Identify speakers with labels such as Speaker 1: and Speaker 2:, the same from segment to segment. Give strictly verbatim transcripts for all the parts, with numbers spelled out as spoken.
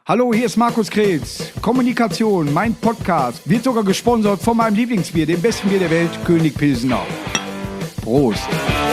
Speaker 1: Hallo, hier ist Markus Kretz. Kommunikation, mein Podcast, wird sogar gesponsert von meinem Lieblingsbier, dem besten Bier der Welt, König Pilsener. Prost.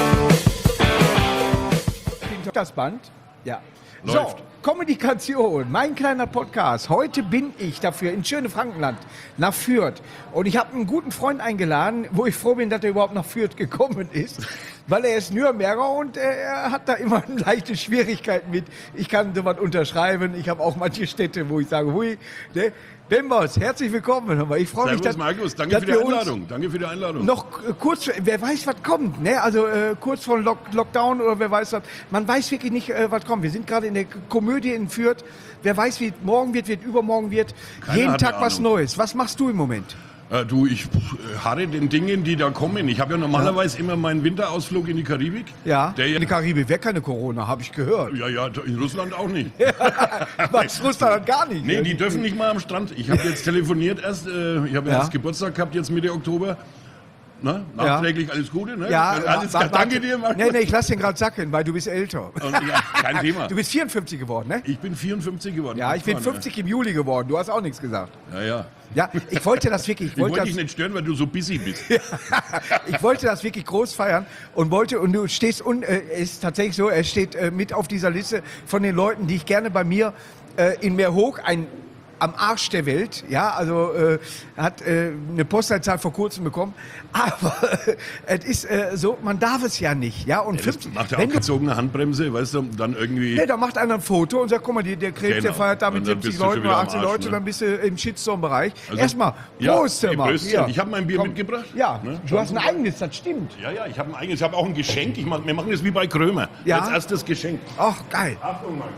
Speaker 1: Das Band? Ja.
Speaker 2: Läuft.
Speaker 1: So, Kommunikation, mein kleiner Podcast. Heute bin ich dafür in schöne Frankenland, nach Fürth. Und ich habe einen guten Freund eingeladen, wo ich froh bin, dass er überhaupt nach Fürth gekommen ist. Weil er ist Nürnberger und er hat da immer leichte Schwierigkeiten mit. Ich kann sowas unterschreiben. Ich habe auch manche Städte, wo ich sage, hui, ne? Bembers, herzlich willkommen. Ich freue mich,
Speaker 2: Servus,
Speaker 1: dass,
Speaker 2: Markus, danke
Speaker 1: dass
Speaker 2: für die
Speaker 1: wir uns
Speaker 2: Einladung. Danke für die Einladung.
Speaker 1: noch äh, kurz, wer weiß, was kommt, ne? Also äh, kurz vor Lock Lockdown oder wer weiß was. Man weiß wirklich nicht, äh, was kommt. Wir sind gerade in der Komödie in Fürth. Wer weiß, wie morgen wird, wird übermorgen wird.
Speaker 2: Keiner
Speaker 1: Jeden
Speaker 2: hat
Speaker 1: Tag
Speaker 2: eine
Speaker 1: was
Speaker 2: Ahnung.
Speaker 1: Neues. Was machst du im Moment?
Speaker 2: Äh, du, ich äh, harre den Dingen, die da kommen. Ich habe ja normalerweise immer meinen Winterausflug in die Karibik.
Speaker 1: Ja,
Speaker 2: Der ja,
Speaker 1: in der Karibik wäre keine Corona, habe ich gehört.
Speaker 2: ja, ja, in Russland auch nicht.
Speaker 1: Was Russland gar nicht.
Speaker 2: Nee,
Speaker 1: ne?
Speaker 2: die dürfen nicht mal am Strand. Ich habe jetzt telefoniert erst, äh, ich habe
Speaker 1: Ja.
Speaker 2: erst Geburtstag gehabt, jetzt Mitte Oktober. Na, nachträglich alles Gute, ne?
Speaker 1: Ja,
Speaker 2: alles,
Speaker 1: wa- wa-
Speaker 2: danke
Speaker 1: warte.
Speaker 2: dir, Markus.
Speaker 1: Nee, nee, ich lass den gerade sacken, weil du bist älter.
Speaker 2: Und, ja, kein Thema.
Speaker 1: Du bist vierundfünfzig geworden, ne?
Speaker 2: Ich bin vierundfünfzig geworden.
Speaker 1: Ja, ich bin
Speaker 2: Mann,
Speaker 1: fünfzig im Juli geworden. Du hast auch nichts gesagt.
Speaker 2: Ja, ja.
Speaker 1: Ja, ich wollte das wirklich. Ich
Speaker 2: Ich wollte
Speaker 1: wollte
Speaker 2: dich
Speaker 1: das,
Speaker 2: nicht stören, weil du so busy bist.
Speaker 1: ich wollte das wirklich groß feiern und wollte, und du stehst, und äh, es ist tatsächlich so, er steht äh, mit auf dieser Liste von den Leuten, die ich gerne bei mir äh, in Meerhoek, ein am Arsch der Welt, ja, also äh, hat äh, eine Postleitzahl vor kurzem bekommen, aber äh, es ist äh, so, man darf es ja nicht, ja, und
Speaker 2: Ja, das
Speaker 1: fünfzig,
Speaker 2: macht ja
Speaker 1: wenn
Speaker 2: auch
Speaker 1: du,
Speaker 2: gezogene Handbremse, weißt du, dann irgendwie...
Speaker 1: ne, da macht einer ein Foto und sagt, guck mal, die, der Krebs,
Speaker 2: Genau.
Speaker 1: der feiert da mit
Speaker 2: Und dann
Speaker 1: siebzig
Speaker 2: bist du schon
Speaker 1: Leuten
Speaker 2: wieder
Speaker 1: oder
Speaker 2: am
Speaker 1: achtzig
Speaker 2: Arsch,
Speaker 1: Leute,
Speaker 2: ne?
Speaker 1: dann bist du im Shitstorm-Bereich.
Speaker 2: Also-
Speaker 1: Erstmal,
Speaker 2: Ja,
Speaker 1: Prost,
Speaker 2: ey,
Speaker 1: mal.
Speaker 2: Bröstchen.
Speaker 1: Hier.
Speaker 2: Ich habe mein Bier
Speaker 1: Komm.
Speaker 2: mitgebracht.
Speaker 1: Ja,
Speaker 2: Ne?
Speaker 1: du hast ein eigenes, das stimmt.
Speaker 2: Ja, ja, ich habe ein eigenes, ich habe auch ein Geschenk. Ich mach, wir machen das wie bei Krömer.
Speaker 1: Ja.
Speaker 2: Als erstes Geschenk.
Speaker 1: Ach, geil.
Speaker 2: Achtung, Markus.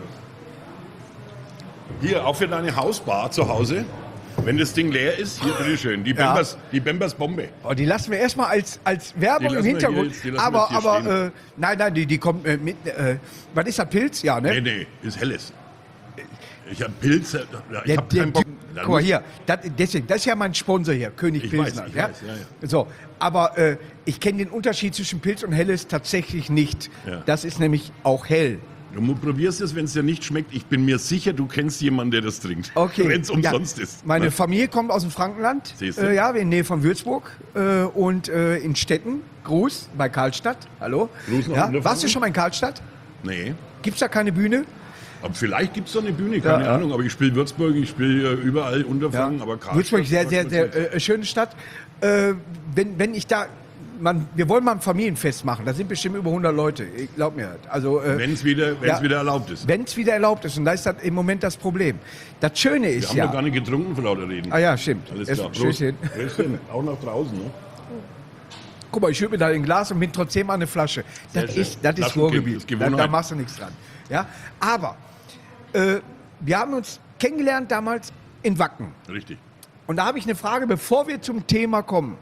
Speaker 2: Hier, auch für deine Hausbar zu Hause. Wenn das Ding leer ist, hier, bitteschön, die
Speaker 1: Ja.
Speaker 2: Bembers, die Bembers Bombe.
Speaker 1: Oh, die lassen wir erstmal als, als Werbung
Speaker 2: Die
Speaker 1: im
Speaker 2: lassen wir
Speaker 1: Hintergrund.
Speaker 2: hier- die lassen wir
Speaker 1: aber
Speaker 2: jetzt hier
Speaker 1: aber
Speaker 2: stehen.
Speaker 1: äh, nein, nein, die, die kommt äh, mit. Äh, was ist das, Pilz? Ja, ne?
Speaker 2: Nee, nee, ist helles. Ich habe Pilze, ich
Speaker 1: Der-
Speaker 2: habe
Speaker 1: der-
Speaker 2: keinen Bock.
Speaker 1: Guck mal hier, das, deswegen, das ist ja mein Sponsor hier, König
Speaker 2: Ich
Speaker 1: Pilsner.
Speaker 2: weiß, ich
Speaker 1: ja?
Speaker 2: weiß, ja, ja.
Speaker 1: So, aber äh, ich kenne den Unterschied zwischen Pilz und Helles tatsächlich nicht.
Speaker 2: Ja.
Speaker 1: Das ist nämlich auch hell.
Speaker 2: Du probierst es, wenn es dir nicht schmeckt. Ich bin mir sicher, du kennst jemanden, der das trinkt.
Speaker 1: Okay.
Speaker 2: Wenn es umsonst
Speaker 1: ja.
Speaker 2: ist.
Speaker 1: Meine
Speaker 2: Ne?
Speaker 1: Familie kommt aus dem Frankenland,
Speaker 2: Siehst du?
Speaker 1: äh, ja, in Nähe von Würzburg äh, und äh, in Stetten. Gruß bei Karlstadt. Hallo.
Speaker 2: Gruß nach
Speaker 1: Ja.
Speaker 2: Unterfranken.
Speaker 1: Warst du schon mal in Karlstadt?
Speaker 2: Nee.
Speaker 1: Gibt es da keine Bühne?
Speaker 2: Aber vielleicht gibt es da eine Bühne, keine
Speaker 1: Ja, ja.
Speaker 2: Ahnung. Aber ich spiele Würzburg, ich spiele äh, überall Unterfranken, aber Karlstadt.
Speaker 1: Würzburg, sehr,
Speaker 2: sagt
Speaker 1: sehr,
Speaker 2: mir
Speaker 1: sehr
Speaker 2: nichts.
Speaker 1: äh, schöne Stadt. Äh, wenn, wenn ich da, man, wir wollen mal ein Familienfest machen, da sind bestimmt über hundert Leute, ich glaub mir das. Also, äh,
Speaker 2: Wenn es wieder, wenn's
Speaker 1: ja.
Speaker 2: wieder erlaubt ist.
Speaker 1: wenn es wieder erlaubt ist, und da ist das im Moment das Problem. Das Schöne
Speaker 2: Wir
Speaker 1: ist
Speaker 2: haben
Speaker 1: ja,
Speaker 2: doch gar nicht getrunken vor lauter Reden.
Speaker 1: ah ja, stimmt.
Speaker 2: Alles
Speaker 1: Erst-
Speaker 2: klar.
Speaker 1: Stößchen.
Speaker 2: Stößchen. Auch nach draußen, ne?
Speaker 1: Guck mal, ich schütte mir da ein Glas und bin trotzdem an eine Flasche.
Speaker 2: Sehr
Speaker 1: Das
Speaker 2: schön.
Speaker 1: ist, das ist
Speaker 2: Flaschenkind,
Speaker 1: Ruhrgebiet.
Speaker 2: ist
Speaker 1: Da,
Speaker 2: Gewohnheit.
Speaker 1: da machst du nichts dran. Ja? Aber äh, wir haben uns kennengelernt damals in Wacken.
Speaker 2: Richtig.
Speaker 1: Und da habe ich eine Frage, bevor wir zum Thema kommen.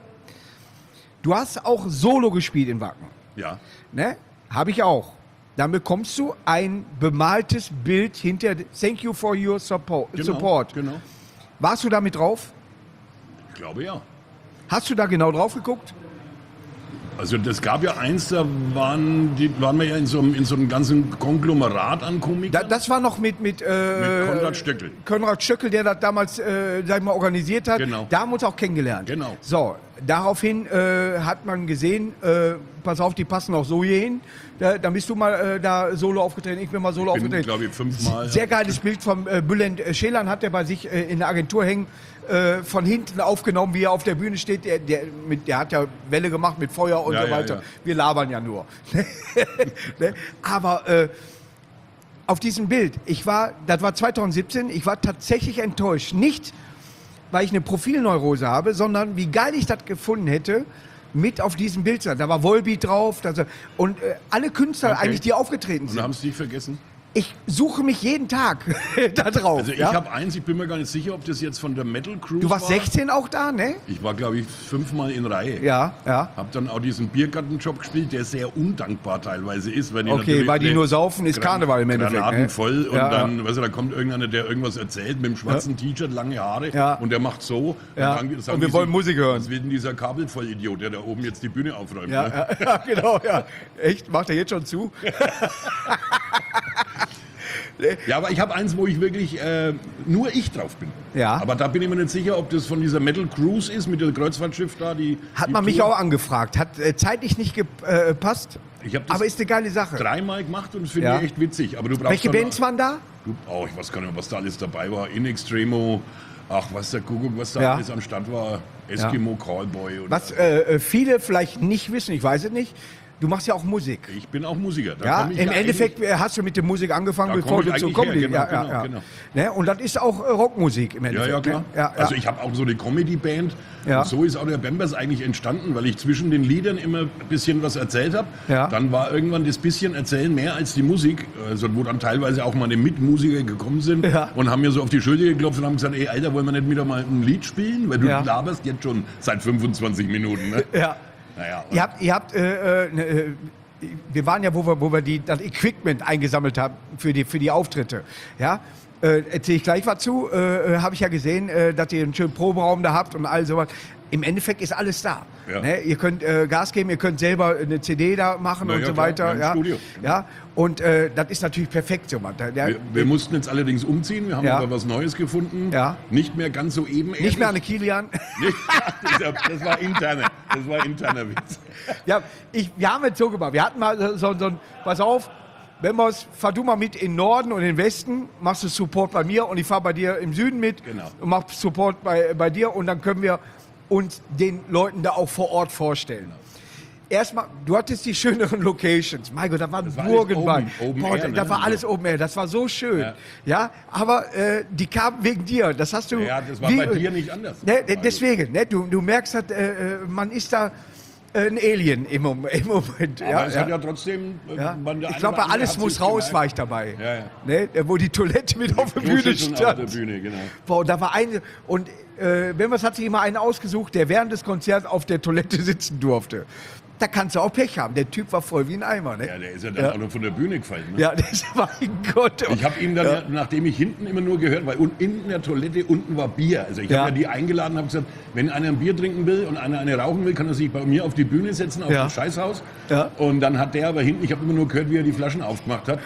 Speaker 1: Du hast auch Solo gespielt in Wacken.
Speaker 2: Ja.
Speaker 1: Ne? Habe ich auch. Dann bekommst du ein bemaltes Bild hinter Thank you for your support.
Speaker 2: Genau,
Speaker 1: support.
Speaker 2: Genau.
Speaker 1: Warst du da mit drauf?
Speaker 2: Ich glaube ja.
Speaker 1: Hast du da genau drauf geguckt?
Speaker 2: Also das gab ja eins, da waren, die, waren wir ja in so, einem, in so einem ganzen Konglomerat an
Speaker 1: Da,
Speaker 2: Komikern.
Speaker 1: das war noch mit, mit, äh,
Speaker 2: Mit Konrad Stöckel.
Speaker 1: Konrad Stöckel, der das damals äh, sag ich mal, organisiert hat.
Speaker 2: Genau.
Speaker 1: Da haben wir uns auch kennengelernt.
Speaker 2: Genau.
Speaker 1: So, daraufhin äh, hat man gesehen, äh, pass auf, die passen auch so hier hin. Da, dann bist du mal äh, da solo aufgetreten, ich bin mal solo
Speaker 2: Ich bin,
Speaker 1: aufgetreten.
Speaker 2: glaube ich, fünfmal.
Speaker 1: Sehr geiles Bild von äh, Bülent Schelan hat er bei sich äh, in der Agentur hängen, äh, von hinten aufgenommen, wie er auf der Bühne steht. Der, der, mit, der hat ja Welle gemacht mit Feuer und
Speaker 2: Ja,
Speaker 1: so
Speaker 2: ja,
Speaker 1: weiter.
Speaker 2: ja.
Speaker 1: Wir labern ja nur. Ne? Aber äh, auf diesem Bild, ich war, das war zwanzig siebzehn, ich war tatsächlich enttäuscht. Nicht, weil ich eine Profilneurose habe, sondern wie geil ich das gefunden hätte, mit auf diesem Bild zu sein. Da war Volbeat drauf, das, und äh, alle Künstler
Speaker 2: Okay.
Speaker 1: eigentlich, die aufgetreten
Speaker 2: Und
Speaker 1: sind.
Speaker 2: haben es nicht vergessen?
Speaker 1: Ich suche mich jeden Tag da drauf.
Speaker 2: Also ich
Speaker 1: ja?
Speaker 2: habe eins, ich bin mir gar nicht sicher, ob das jetzt von der Metal Cruise
Speaker 1: Du warst
Speaker 2: war.
Speaker 1: sechzehn auch da, ne?
Speaker 2: Ich war, glaube ich, fünfmal in Reihe.
Speaker 1: Ja, ja.
Speaker 2: Hab dann auch diesen Biergartenjob gespielt, der sehr undankbar teilweise ist. Weil die
Speaker 1: Okay,
Speaker 2: natürlich
Speaker 1: weil die
Speaker 2: eine
Speaker 1: nur saufen, ist
Speaker 2: Gran-
Speaker 1: Karneval im Endeffekt,
Speaker 2: Granaten
Speaker 1: ne?
Speaker 2: voll und
Speaker 1: Ja,
Speaker 2: dann, weißt du, da kommt irgendeiner, der irgendwas erzählt mit dem schwarzen T-Shirt, lange Haare
Speaker 1: Ja.
Speaker 2: und der macht so.
Speaker 1: Ja.
Speaker 2: Und, dann, sagen
Speaker 1: Und wir
Speaker 2: die
Speaker 1: wollen
Speaker 2: sich,
Speaker 1: Musik hören.
Speaker 2: Was will denn dieser Kabelvollidiot, der da oben jetzt die Bühne aufräumt?
Speaker 1: Ja,
Speaker 2: ne?
Speaker 1: ja, ja, genau, ja. Echt? Macht er jetzt schon zu?
Speaker 2: Ja, aber ich habe eins, wo ich wirklich äh, nur ich drauf bin.
Speaker 1: Ja.
Speaker 2: Aber da bin ich mir nicht sicher, ob das von dieser Metal Cruise ist, mit dem Kreuzfahrtschiff da. Die,
Speaker 1: Hat
Speaker 2: die
Speaker 1: man mich
Speaker 2: Tour.
Speaker 1: auch angefragt. Hat äh, zeitlich nicht gepasst.
Speaker 2: Ich habe das
Speaker 1: Aber ist eine geile Sache.
Speaker 2: dreimal gemacht und das finde
Speaker 1: Ja.
Speaker 2: ich echt witzig. Aber du brauchst
Speaker 1: Welche
Speaker 2: dann-
Speaker 1: Bands waren da?
Speaker 2: Du, oh, ich weiß gar nicht mehr, was da alles dabei war. In Extremo, ach, was der Kuckuck, was da
Speaker 1: Ja.
Speaker 2: alles am Start war. Eskimo Callboy. Und
Speaker 1: Was äh, viele vielleicht nicht wissen, ich weiß es nicht, du machst ja auch Musik.
Speaker 2: ich bin auch Musiker. Da
Speaker 1: Ja,
Speaker 2: komm ich
Speaker 1: im
Speaker 2: ja
Speaker 1: Endeffekt äh, hast du mit der Musik angefangen,
Speaker 2: Da
Speaker 1: bevor
Speaker 2: komm ich
Speaker 1: du zur
Speaker 2: eigentlich
Speaker 1: Comedy.
Speaker 2: her, genau,
Speaker 1: ja, ja,
Speaker 2: genau,
Speaker 1: ja.
Speaker 2: genau.
Speaker 1: Ne? Und das ist auch äh, Rockmusik im
Speaker 2: Ja,
Speaker 1: Endeffekt.
Speaker 2: ja, klar.
Speaker 1: Ne? Ja, ja.
Speaker 2: Also ich habe auch so eine Comedy-Band.
Speaker 1: Ja.
Speaker 2: Und so ist auch der Bambers eigentlich entstanden, weil ich zwischen den Liedern immer ein bisschen was erzählt habe.
Speaker 1: Ja.
Speaker 2: Dann war irgendwann das bisschen Erzählen mehr als die Musik. Also wo dann teilweise auch meine Mitmusiker gekommen sind
Speaker 1: Ja.
Speaker 2: und haben mir so auf die Schulter geklopft und haben gesagt, ey Alter, wollen wir nicht wieder mal ein Lied spielen? Weil du
Speaker 1: Ja.
Speaker 2: laberst jetzt schon seit fünfundzwanzig Minuten. Ne?
Speaker 1: ja.
Speaker 2: Naja, und
Speaker 1: Ihr habt, ihr habt äh, äh, ne, äh, wir waren ja, wo wir, wo wir die, das Equipment eingesammelt haben für die, für die Auftritte. Ja, äh, erzähle ich gleich was zu. Äh, äh, Habe ich ja gesehen, äh, dass ihr einen schönen Proberaum da habt und all sowas. Im Endeffekt ist alles da.
Speaker 2: Ja.
Speaker 1: Ne? Ihr könnt äh, Gas geben, ihr könnt selber eine C D da machen
Speaker 2: Na
Speaker 1: und
Speaker 2: ja,
Speaker 1: so
Speaker 2: klar,
Speaker 1: weiter.
Speaker 2: wir haben ein
Speaker 1: Ja,
Speaker 2: Studio.
Speaker 1: ja. Und äh, das ist natürlich perfekt so. Man. Der, der,
Speaker 2: wir, wir mussten jetzt allerdings umziehen. Wir haben
Speaker 1: Ja.
Speaker 2: aber was Neues gefunden.
Speaker 1: Ja.
Speaker 2: Nicht mehr ganz so ebenerdig.
Speaker 1: nicht mehr an Kilian.
Speaker 2: Nicht- Das war interne. Das war interner Witz.
Speaker 1: Ja, ich, wir haben es so gemacht. Wir hatten mal so, so ein, pass auf, wenn wir's, fahr du mal mit in den Norden und in den Westen, machst du Support bei mir und ich fahr bei dir im Süden mit
Speaker 2: Genau.
Speaker 1: und mach Support bei, bei dir und dann können wir uns den Leuten da auch vor Ort vorstellen. Erstmal, du hattest die schöneren Locations. Mein Gott, da waren
Speaker 2: Das war alles
Speaker 1: Burgen bei.
Speaker 2: oben- open
Speaker 1: Boah,
Speaker 2: air,
Speaker 1: da,
Speaker 2: ne?
Speaker 1: da war alles oben air. Das war so schön.
Speaker 2: Ja.
Speaker 1: Ja, aber äh, die kamen wegen dir. Das hast du.
Speaker 2: Ja, das war
Speaker 1: wie-
Speaker 2: bei dir nicht anders.
Speaker 1: Ne,
Speaker 2: Also-
Speaker 1: deswegen, ne, du, du merkst, dass, äh, äh, man ist da äh, ein Alien im, Mom- im Moment.
Speaker 2: Aber
Speaker 1: ja,
Speaker 2: es
Speaker 1: ja.
Speaker 2: hat ja trotzdem. äh,
Speaker 1: Ja.
Speaker 2: man- der
Speaker 1: Ich
Speaker 2: eine
Speaker 1: glaube,
Speaker 2: oder
Speaker 1: bei
Speaker 2: andere
Speaker 1: Alles
Speaker 2: hat
Speaker 1: muss
Speaker 2: sich
Speaker 1: raus
Speaker 2: gemerkt.
Speaker 1: war ich dabei.
Speaker 2: Ja, ja.
Speaker 1: Ne, wo die Toilette mit auf der Bühne
Speaker 2: Kloschüsseln auf
Speaker 1: stand.
Speaker 2: der Bühne, genau.
Speaker 1: Boah, und da war eine, und äh, Bembers hat sich immer einen ausgesucht, der während des Konzerts auf der Toilette sitzen durfte. Da kannst du auch Pech haben. Der Typ war voll wie ein Eimer. Ne?
Speaker 2: Ja, der ist ja dann
Speaker 1: Ja.
Speaker 2: auch noch von der Bühne gefallen. Ne?
Speaker 1: Ja, das war ein Gott.
Speaker 2: Ich habe ihm dann, ja. nachdem ich hinten immer nur gehört, weil un- in der Toilette unten war Bier. Also ich
Speaker 1: Ja.
Speaker 2: habe ja die eingeladen, habe gesagt, wenn einer ein Bier trinken will und einer eine rauchen will, kann er sich bei mir auf die Bühne setzen, auf
Speaker 1: Ja.
Speaker 2: das Scheißhaus.
Speaker 1: Ja.
Speaker 2: Und dann hat der aber hinten, ich habe immer nur gehört, wie er die Flaschen aufgemacht hat.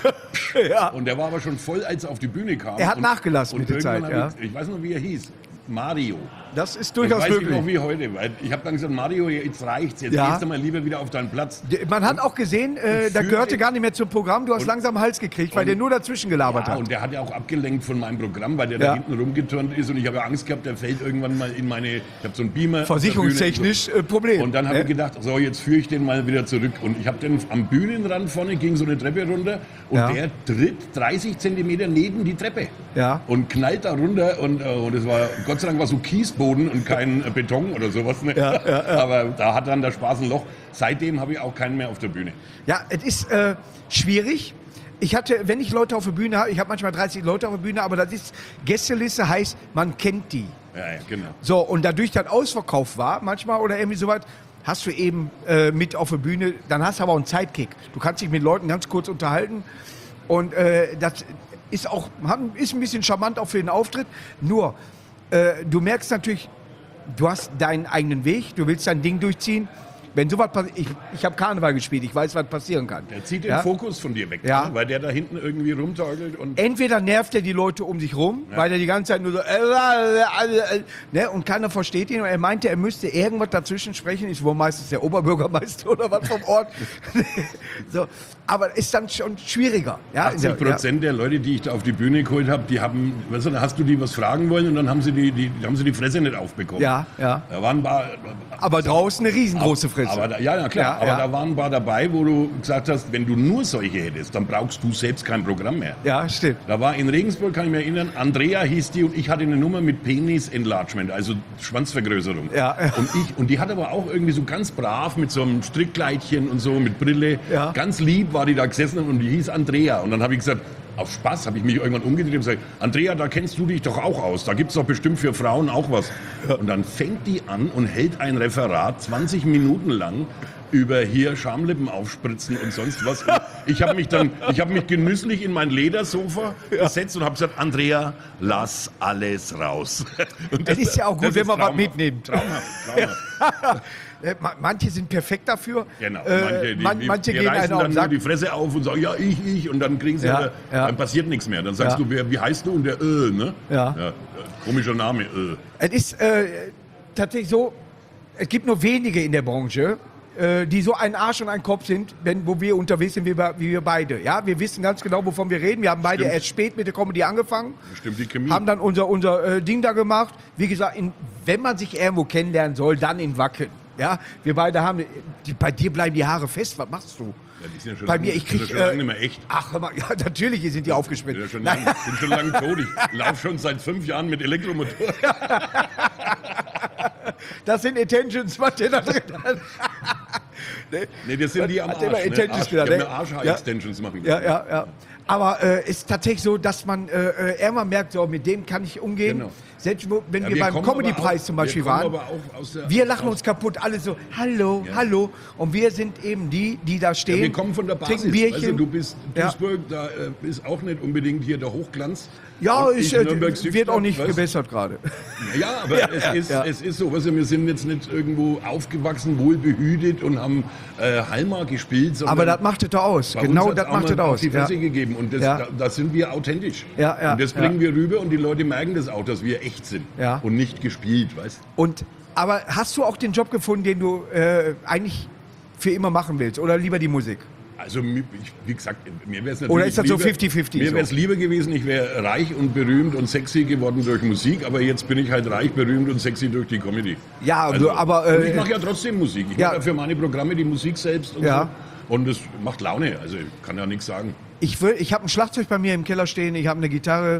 Speaker 1: Ja.
Speaker 2: Und der war aber schon voll, als er auf die Bühne kam.
Speaker 1: Er hat
Speaker 2: und,
Speaker 1: nachgelassen
Speaker 2: und
Speaker 1: mit der
Speaker 2: irgendwann
Speaker 1: Zeit,
Speaker 2: hab
Speaker 1: ja.
Speaker 2: Ich, ich weiß noch, wie er hieß. Mario.
Speaker 1: Das ist
Speaker 2: Das
Speaker 1: durchaus
Speaker 2: weiß ich noch
Speaker 1: möglich.
Speaker 2: wie heute. Weil ich habe dann gesagt, Mario, jetzt reicht's. Jetzt
Speaker 1: Ja.
Speaker 2: gehst du mal lieber wieder auf deinen Platz.
Speaker 1: Man hat auch gesehen, äh, da
Speaker 2: fühlte-
Speaker 1: gehörte gar nicht mehr zum Programm. Du hast langsam Hals gekriegt, weil
Speaker 2: und-
Speaker 1: der nur dazwischen gelabert
Speaker 2: Ja,
Speaker 1: hat.
Speaker 2: und der hat ja auch abgelenkt von meinem Programm, weil der
Speaker 1: Ja.
Speaker 2: da hinten rumgeturnt ist und ich habe ja Angst gehabt, der fällt irgendwann mal in meine, ich habe so einen Beamer. auf der
Speaker 1: Versicherungstechnisch
Speaker 2: Bühne.
Speaker 1: äh, Problem.
Speaker 2: Und dann habe
Speaker 1: ne?
Speaker 2: ich gedacht, so jetzt führe ich den mal wieder zurück. Und ich habe den am Bühnenrand vorne, ging so eine Treppe runter und
Speaker 1: Ja.
Speaker 2: der tritt dreißig Zentimeter neben die Treppe.
Speaker 1: Ja.
Speaker 2: Und knallt da runter und, äh, und es war, Gott sei Dank war so Kiesboden und kein äh, Beton oder sowas. Ne?
Speaker 1: Ja, ja, ja.
Speaker 2: Aber da hat dann der Spaß ein Loch. Seitdem habe ich auch keinen mehr auf der Bühne.
Speaker 1: Ja, es ist äh, schwierig. Ich hatte, wenn ich Leute auf der Bühne habe, ich habe manchmal dreißig Leute auf der Bühne, aber das ist, Gästeliste heißt, man kennt die.
Speaker 2: Ja, ja, genau.
Speaker 1: So, und dadurch das ausverkauft war, manchmal oder irgendwie sowas, hast du eben äh, mit auf der Bühne, dann hast du aber auch einen Sidekick. Du kannst dich mit Leuten ganz kurz unterhalten und äh, das ist auch, haben- ist ein bisschen charmant auch für den Auftritt. Nur, äh, du merkst natürlich, du hast deinen eigenen Weg, du willst dein Ding durchziehen. Wenn sowas passiert, ich, ich habe Karneval gespielt, ich weiß, was passieren kann.
Speaker 2: Der zieht den
Speaker 1: Ja?
Speaker 2: Fokus von dir weg,
Speaker 1: Ja.
Speaker 2: ne? Weil der da hinten irgendwie rumtorkelt und
Speaker 1: Entweder nervt er die Leute um sich rum,
Speaker 2: Ja.
Speaker 1: weil er die ganze Zeit nur so äh, äh, äh, ne, und keiner versteht ihn. Und er meinte, er müsste irgendwas dazwischen sprechen. Ist wohl meistens der Oberbürgermeister oder was vom Ort. So, aber ist dann schon schwieriger. Ja,
Speaker 2: achtzig Prozent der Leute, die ich da auf die Bühne geholt habe, die haben, weißt du, da hast du die was fragen wollen und dann haben sie die, die, haben sie die Fresse nicht aufbekommen.
Speaker 1: Ja, ja.
Speaker 2: Da waren ein paar,
Speaker 1: Aber draußen eine riesengroße Fresse.
Speaker 2: aber da, ja, ja, klar.
Speaker 1: Ja,
Speaker 2: aber
Speaker 1: ja.
Speaker 2: da waren ein paar dabei, wo du gesagt hast, wenn du nur solche hättest, dann brauchst du selbst kein Programm mehr.
Speaker 1: Ja, stimmt.
Speaker 2: Da war in Regensburg, kann ich mich erinnern, Andrea hieß die und ich hatte eine Nummer mit Penis Enlargement, also Schwanzvergrößerung.
Speaker 1: Ja.
Speaker 2: Und ich, und die hat aber auch irgendwie so ganz brav mit so einem Strickkleidchen und so, mit Brille,
Speaker 1: Ja.
Speaker 2: ganz lieb war die da gesessen und die hieß Andrea. Und dann habe ich gesagt, auf Spaß habe ich mich irgendwann umgedreht und gesagt, Andrea, da kennst du dich doch auch aus, da gibt es doch bestimmt für Frauen auch was. Und dann fängt die an und hält ein Referat zwanzig Minuten lang über hier Schamlippen aufspritzen und sonst was. Und ich habe mich dann, ich habe mich genüsslich in mein Ledersofa gesetzt und habe gesagt, Andrea, lass alles raus.
Speaker 1: Und das, das ist ja auch gut, wenn man was mitnimmt.
Speaker 2: Traumhaft, traumhaft.
Speaker 1: Manche sind perfekt dafür.
Speaker 2: Genau. Manche,
Speaker 1: äh,
Speaker 2: die,
Speaker 1: man,
Speaker 2: die,
Speaker 1: manche
Speaker 2: die
Speaker 1: gehen
Speaker 2: reißen
Speaker 1: einen auf
Speaker 2: dann
Speaker 1: den
Speaker 2: nur
Speaker 1: Sack.
Speaker 2: die Fresse auf und sagen, ja, ich, ich. Und dann kriegen sie,
Speaker 1: Ja,
Speaker 2: aber,
Speaker 1: ja.
Speaker 2: dann passiert nichts mehr. Dann sagst
Speaker 1: Ja.
Speaker 2: du, wer, wie heißt du? Und der, äh, ne?
Speaker 1: Ja.
Speaker 2: ja. Komischer Name, äh.
Speaker 1: Es ist äh, tatsächlich so, es gibt nur wenige in der Branche, äh, die so ein Arsch und ein Kopf sind, wenn, wo wir unterwegs sind, wie wir, wie wir beide. Ja, wir wissen ganz genau, wovon wir reden. Wir haben beide
Speaker 2: Stimmt.
Speaker 1: erst spät mit der Comedy angefangen.
Speaker 2: Stimmt, die Chemie.
Speaker 1: Haben dann unser, unser äh, Ding da gemacht. Wie gesagt, in, wenn man sich irgendwo kennenlernen soll, dann in Wacken. Ja, wir beide haben, die, bei dir bleiben die Haare fest. Was machst du?
Speaker 2: Ja, die sind ja schon
Speaker 1: Bei
Speaker 2: lange,
Speaker 1: mir, ich krieg,
Speaker 2: sind ja schon lange
Speaker 1: äh,
Speaker 2: nicht mehr echt.
Speaker 1: Ach, hör mal, ja, natürlich sind die
Speaker 2: Ich bin
Speaker 1: aufgeschmissen.
Speaker 2: ja schon
Speaker 1: Nein.
Speaker 2: lang, bin schon lange tot. Ich laufe schon seit fünf Jahren mit Elektromotor.
Speaker 1: Das sind Attentions, was der da drin hat.
Speaker 2: Nee, das sind die am
Speaker 1: Hat
Speaker 2: Arsch.
Speaker 1: der mal
Speaker 2: Ne?
Speaker 1: Attentions
Speaker 2: Arsch.
Speaker 1: gesagt,
Speaker 2: Ja,
Speaker 1: ne?
Speaker 2: mir Arsch
Speaker 1: Ja.
Speaker 2: Extensions machen.
Speaker 1: Ja, ja, ja. Aber es äh, ist tatsächlich so, dass man äh, äh, irgendwann merkt, so, mit dem kann ich umgehen.
Speaker 2: Genau.
Speaker 1: Selbst wo, wenn
Speaker 2: Ja,
Speaker 1: wir, beim
Speaker 2: kommen aber
Speaker 1: Comedy-Preis
Speaker 2: auch-
Speaker 1: zum Beispiel
Speaker 2: wir kommen
Speaker 1: waren,
Speaker 2: aber auch aus der,
Speaker 1: wir lachen
Speaker 2: aus,
Speaker 1: uns kaputt, alle so, hallo,
Speaker 2: Ja.
Speaker 1: hallo. Und wir sind eben die, die da stehen,
Speaker 2: Ja, wir kommen von der Basis.
Speaker 1: trinken Bierchen.
Speaker 2: Weißt du, du bist
Speaker 1: Ja.
Speaker 2: Duisburg, da äh, ist auch nicht unbedingt hier der Hochglanz.
Speaker 1: Ja,
Speaker 2: Und
Speaker 1: ist,
Speaker 2: ich
Speaker 1: äh,
Speaker 2: Nürnberg
Speaker 1: wird
Speaker 2: Südstadt,
Speaker 1: auch nicht
Speaker 2: weißt?
Speaker 1: gebessert gerade.
Speaker 2: Ja, aber
Speaker 1: Ja,
Speaker 2: es,
Speaker 1: ja,
Speaker 2: ist,
Speaker 1: ja.
Speaker 2: es ist so, weißt du, wir sind jetzt nicht irgendwo aufgewachsen, wohlbehütet und haben äh, Halma gespielt. sondern
Speaker 1: Aber das macht es doch aus.
Speaker 2: bei
Speaker 1: Genau
Speaker 2: uns hat's
Speaker 1: das
Speaker 2: auch
Speaker 1: macht
Speaker 2: mal
Speaker 1: es
Speaker 2: auf
Speaker 1: aus.
Speaker 2: die
Speaker 1: Ja.
Speaker 2: Fresse gegeben und das,
Speaker 1: Ja.
Speaker 2: da, da sind wir authentisch.
Speaker 1: Ja, ja,
Speaker 2: und das
Speaker 1: ja.
Speaker 2: bringen wir rüber und die Leute merken das auch, dass wir echt sind
Speaker 1: Ja.
Speaker 2: und nicht gespielt, weißt
Speaker 1: Und, aber hast du auch den Job gefunden, den du äh, eigentlich für immer machen willst? Oder lieber die Musik?
Speaker 2: Also, mi- ich, wie gesagt, mir wäre es natürlich
Speaker 1: Oder ist das so
Speaker 2: lieber-
Speaker 1: fifty fifty
Speaker 2: Mir
Speaker 1: so?
Speaker 2: wäre es lieber gewesen, ich wäre reich und berühmt und sexy geworden durch Musik, aber jetzt bin ich halt reich, berühmt und sexy durch die Comedy.
Speaker 1: Ja,
Speaker 2: Also,
Speaker 1: aber...
Speaker 2: und
Speaker 1: Äh,
Speaker 2: ich mache ja trotzdem Musik. Ich
Speaker 1: ja.
Speaker 2: mache ja für meine Programme die Musik selbst und
Speaker 1: Ja.
Speaker 2: so. Und es macht Laune, also ich kann ja nichts sagen.
Speaker 1: Ich, will- ich habe ein Schlagzeug bei mir im Keller stehen, ich habe eine Gitarre.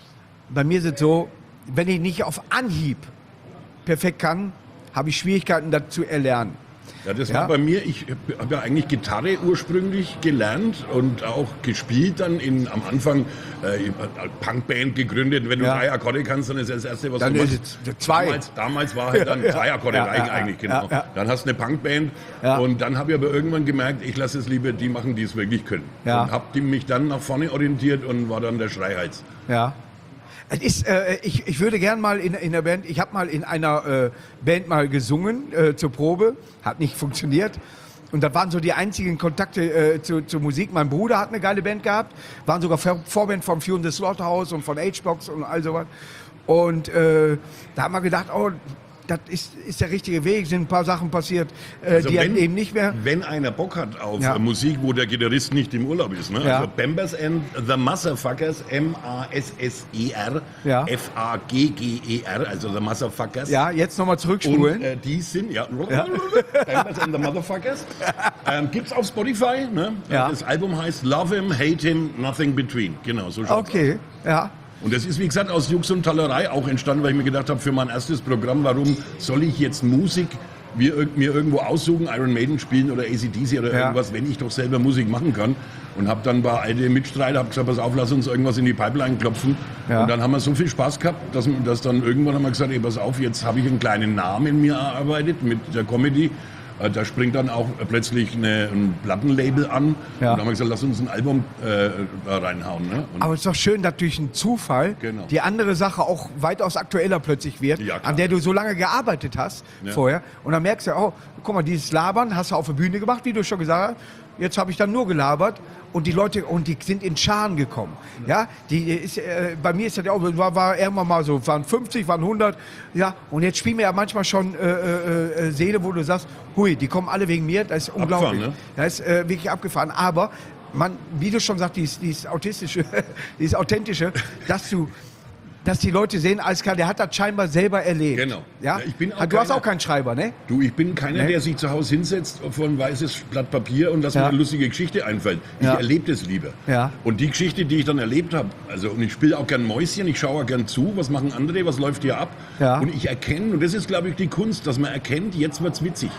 Speaker 1: Bei mir ist es so, wenn ich nicht auf Anhieb perfekt kann, habe ich Schwierigkeiten, das zu erlernen.
Speaker 2: Ja, das
Speaker 1: Ja.
Speaker 2: war bei mir, ich habe ja eigentlich Gitarre ursprünglich gelernt und auch gespielt dann in, am Anfang äh, ich hab eine Punkband gegründet. Wenn du
Speaker 1: Ja.
Speaker 2: drei Akkorde kannst, dann ist das Erste, was
Speaker 1: Dann
Speaker 2: du
Speaker 1: ist
Speaker 2: machst.
Speaker 1: es zwei.
Speaker 2: Damals, damals war halt dann
Speaker 1: Ja.
Speaker 2: zwei Akkorde
Speaker 1: Ja,
Speaker 2: reichen
Speaker 1: ja,
Speaker 2: eigentlich,
Speaker 1: ja,
Speaker 2: genau.
Speaker 1: ja.
Speaker 2: Dann hast du eine Punkband
Speaker 1: Ja.
Speaker 2: und dann habe ich aber irgendwann gemerkt, ich lasse es lieber die machen, die es wirklich können.
Speaker 1: Ja.
Speaker 2: Und habe mich dann nach vorne orientiert und war dann der Schreihals.
Speaker 1: Ja. Es ist, äh, ich, ich würde gern mal in, in der Band, ich habe mal in einer äh, Band mal gesungen äh, zur Probe, hat nicht funktioniert. Und das waren so die einzigen Kontakte äh, zu, zur Musik. Mein Bruder hat eine geile Band gehabt, waren sogar Vor- Vorband von Fury the Slaughterhouse und von H-Box und all sowas. Und äh, da haben wir gedacht, oh, das ist, ist der richtige Weg, sind ein paar Sachen passiert, äh,
Speaker 2: Also
Speaker 1: die
Speaker 2: wenn,
Speaker 1: halt eben nicht mehr...
Speaker 2: wenn einer Bock hat auf
Speaker 1: Ja.
Speaker 2: äh, Musik, wo der Gitarrist nicht im Urlaub ist, ne?
Speaker 1: Ja.
Speaker 2: Also Bambers and the Motherfuckers, M A S S E R,
Speaker 1: Ja.
Speaker 2: F A G G E R, also the Motherfuckers.
Speaker 1: Ja, jetzt nochmal
Speaker 2: Und
Speaker 1: zurückspulen.
Speaker 2: äh, die sind, ja,
Speaker 1: Ja.
Speaker 2: Bambers and the Motherfuckers. Ähm, gibt's auf Spotify, ne?
Speaker 1: Ja.
Speaker 2: Das Album heißt Love Him, Hate Him, Nothing Between. Genau, so schaut's
Speaker 1: Okay, ja.
Speaker 2: und das ist, wie gesagt, aus Jux und Tollerei auch entstanden, weil ich mir gedacht habe, für mein erstes Programm, warum soll ich jetzt Musik mir, irg- mir irgendwo aussuchen, Iron Maiden spielen oder A C D C oder
Speaker 1: Ja.
Speaker 2: irgendwas, wenn ich doch selber Musik machen kann. Und habe dann bei alte Mitstreiter, habe gesagt, pass auf, lass uns irgendwas in die Pipeline klopfen.
Speaker 1: Ja.
Speaker 2: Und dann haben wir so viel Spaß gehabt, dass, dass dann irgendwann haben wir gesagt, ey, pass auf, jetzt habe ich einen kleinen Namen in mir erarbeitet mit der Comedy. Äh, Da springt dann auch äh, plötzlich eine, ein Plattenlabel an.
Speaker 1: Ja.
Speaker 2: Und dann haben wir gesagt, lass uns ein Album äh, da reinhauen. Ne? Und
Speaker 1: Aber es ist doch schön, dass durch einen Zufall
Speaker 2: Genau.
Speaker 1: die andere Sache auch weitaus aktueller plötzlich wird,
Speaker 2: Ja, klar.
Speaker 1: an der du so lange gearbeitet hast
Speaker 2: Ja.
Speaker 1: vorher. Und dann merkst du, oh, guck mal, dieses Labern hast du auf der Bühne gemacht, wie du schon gesagt hast. Jetzt habe ich dann nur gelabert und die Leute, und die sind in Scharen gekommen. Ja, die ist, äh, bei mir ist das ja auch, war, war irgendwann mal so, waren fünfzig, waren hundert. Ja, und jetzt spielen wir ja manchmal schon äh, äh, äh, Seele, wo du sagst, hui, die kommen alle wegen mir, das ist unglaublich.
Speaker 2: ne?
Speaker 1: Das ist äh, wirklich abgefahren. Aber man, wie du schon sagst, dieses, dieses autistische, dieses authentische, dass du, dass die Leute sehen, alles klar, der hat das scheinbar selber erlebt.
Speaker 2: Genau.
Speaker 1: Ja?
Speaker 2: Ja, ich bin auch
Speaker 1: du hast
Speaker 2: keiner-
Speaker 1: auch keinen Schreiber, ne?
Speaker 2: Du, ich bin keiner,
Speaker 1: Nee.
Speaker 2: der sich zu Hause hinsetzt vor ein weißes Blatt Papier und dass
Speaker 1: Ja.
Speaker 2: mir eine lustige Geschichte einfällt. Ich
Speaker 1: Ja.
Speaker 2: erlebe das lieber.
Speaker 1: Ja.
Speaker 2: Und die Geschichte, die ich dann erlebt habe, also und ich spiele auch gern Mäuschen, ich schaue auch gern zu, was machen andere, was läuft hier ab.
Speaker 1: Ja.
Speaker 2: Und ich erkenne, und das ist, glaube ich, die Kunst, dass man erkennt, jetzt wird's witzig.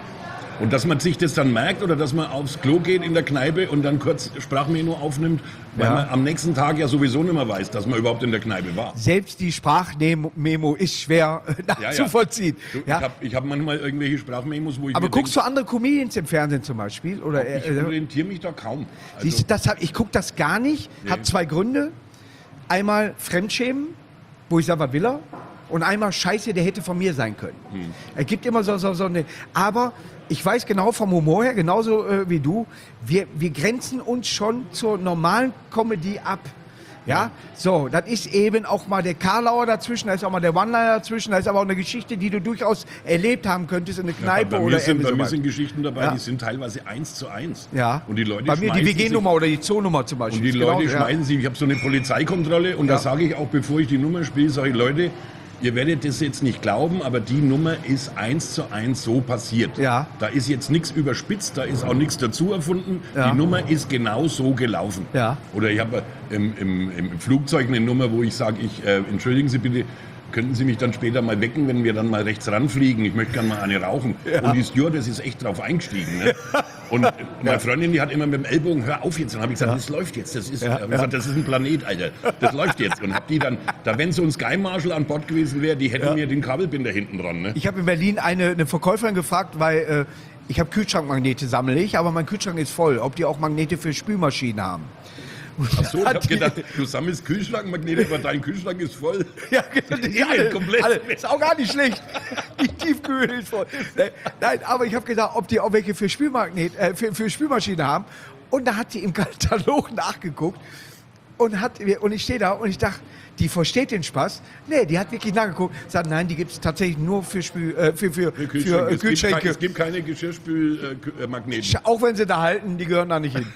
Speaker 2: Und dass man sich das dann merkt oder dass man aufs Klo geht in der Kneipe und dann kurz Sprachmemo aufnimmt, weil
Speaker 1: Ja.
Speaker 2: man am nächsten Tag ja sowieso nicht mehr weiß, dass man überhaupt in der Kneipe war.
Speaker 1: Selbst die Sprachmemo ist schwer äh,
Speaker 2: Ja, ja.
Speaker 1: nachzuvollziehen.
Speaker 2: Du,
Speaker 1: Ja.
Speaker 2: Ich habe ich hab manchmal irgendwelche Sprachmemos, wo ich
Speaker 1: Aber
Speaker 2: mir
Speaker 1: guckst du andere Comedians im Fernsehen zum Beispiel? Oder,
Speaker 2: denk, ich
Speaker 1: äh,
Speaker 2: orientiere mich da kaum. Also,
Speaker 1: siehst du, das hab, ich gucke das gar nicht.
Speaker 2: Nee.
Speaker 1: Hat zwei Gründe. Einmal Fremdschämen, wo ich sage, was will er? Und einmal Scheiße, der hätte von mir sein können.
Speaker 2: Hm.
Speaker 1: Er gibt immer so, so, so eine... Aber ich weiß genau vom Humor her, genauso äh, wie du, wir, wir grenzen uns schon zur normalen Comedy ab. Ja, so, das ist eben auch mal der Karlauer dazwischen, da ist auch mal der One-Liner dazwischen, da ist aber auch eine Geschichte, die du durchaus erlebt haben könntest in der
Speaker 2: ja,
Speaker 1: Kneipe
Speaker 2: bei mir
Speaker 1: oder
Speaker 2: sind,
Speaker 1: irgendwie
Speaker 2: bei mir
Speaker 1: sowas.
Speaker 2: sind Geschichten dabei,
Speaker 1: Ja.
Speaker 2: die sind teilweise eins zu eins.
Speaker 1: Ja,
Speaker 2: Und die Leute
Speaker 1: bei mir die
Speaker 2: schmeißen
Speaker 1: W G-Nummer oder die Zoonummer zum
Speaker 2: sich-
Speaker 1: Beispiel.
Speaker 2: Und die
Speaker 1: ist
Speaker 2: Leute
Speaker 1: genauso, ja.
Speaker 2: schmeißen sich, ich habe so eine Polizeikontrolle und
Speaker 1: Ja.
Speaker 2: da sage ich auch, bevor ich die Nummer spiele, sage ich, Leute, ihr werdet das jetzt nicht glauben, aber die Nummer ist eins zu eins so passiert.
Speaker 1: Ja.
Speaker 2: Da ist jetzt nichts überspitzt, da ist auch nichts dazu erfunden.
Speaker 1: Ja.
Speaker 2: Die Nummer ist genau so gelaufen.
Speaker 1: Ja.
Speaker 2: Oder ich habe im, im, im Flugzeug eine Nummer, wo ich sage, ich, äh, entschuldigen Sie bitte, könnten Sie mich dann später mal wecken, wenn wir dann mal rechts ranfliegen? Ich möchte gerne mal eine rauchen.
Speaker 1: Ja.
Speaker 2: Und die Stewardess ist echt drauf eingestiegen. Ne? Und meine Freundin, die hat immer mit dem Ellbogen, hör auf jetzt. Und dann habe ich gesagt,
Speaker 1: Ja.
Speaker 2: das läuft jetzt. Das ist,
Speaker 1: Ja,
Speaker 2: hab ich gesagt, das ist ein Planet, Alter. Das läuft jetzt. Und hab die dann, da wenn so ein Sky Marshal an Bord gewesen wäre, die hätten
Speaker 1: Ja.
Speaker 2: mir den Kabelbinder hinten dran. Ne?
Speaker 1: Ich habe in Berlin eine, eine Verkäuferin gefragt, weil äh, ich habe Kühlschrankmagnete, sammle ich, aber mein Kühlschrank ist voll, ob die auch Magnete für Spülmaschinen haben.
Speaker 2: Ach so, ich
Speaker 1: Hat
Speaker 2: habe
Speaker 1: die-
Speaker 2: gedacht, du sammelst Kühlschrankmagnete, aber dein Kühlschrank ist voll.
Speaker 1: Ja, genau, die alle,
Speaker 2: komplett.
Speaker 1: alle. Ist auch gar nicht schlecht. Die Tiefkühl ist voll. Ne, Nein, aber ich habe gedacht, ob die auch welche für, Spülmagnet, äh, für, für Spülmaschine haben. Und da hat sie im Katalog nachgeguckt. Und, hat, und ich stehe da und ich dachte, die versteht den Spaß. Nee, die hat wirklich nachgeguckt. Sagt, nein, die gibt es tatsächlich nur für, Spül, äh, für, für,
Speaker 2: Für
Speaker 1: für
Speaker 2: Kühlschränke.
Speaker 1: äh,
Speaker 2: Es, gibt kein,
Speaker 1: Kühlschränke.
Speaker 2: es gibt keine Geschirrspülmagnete.
Speaker 1: Auch wenn sie da halten, die gehören da nicht hin.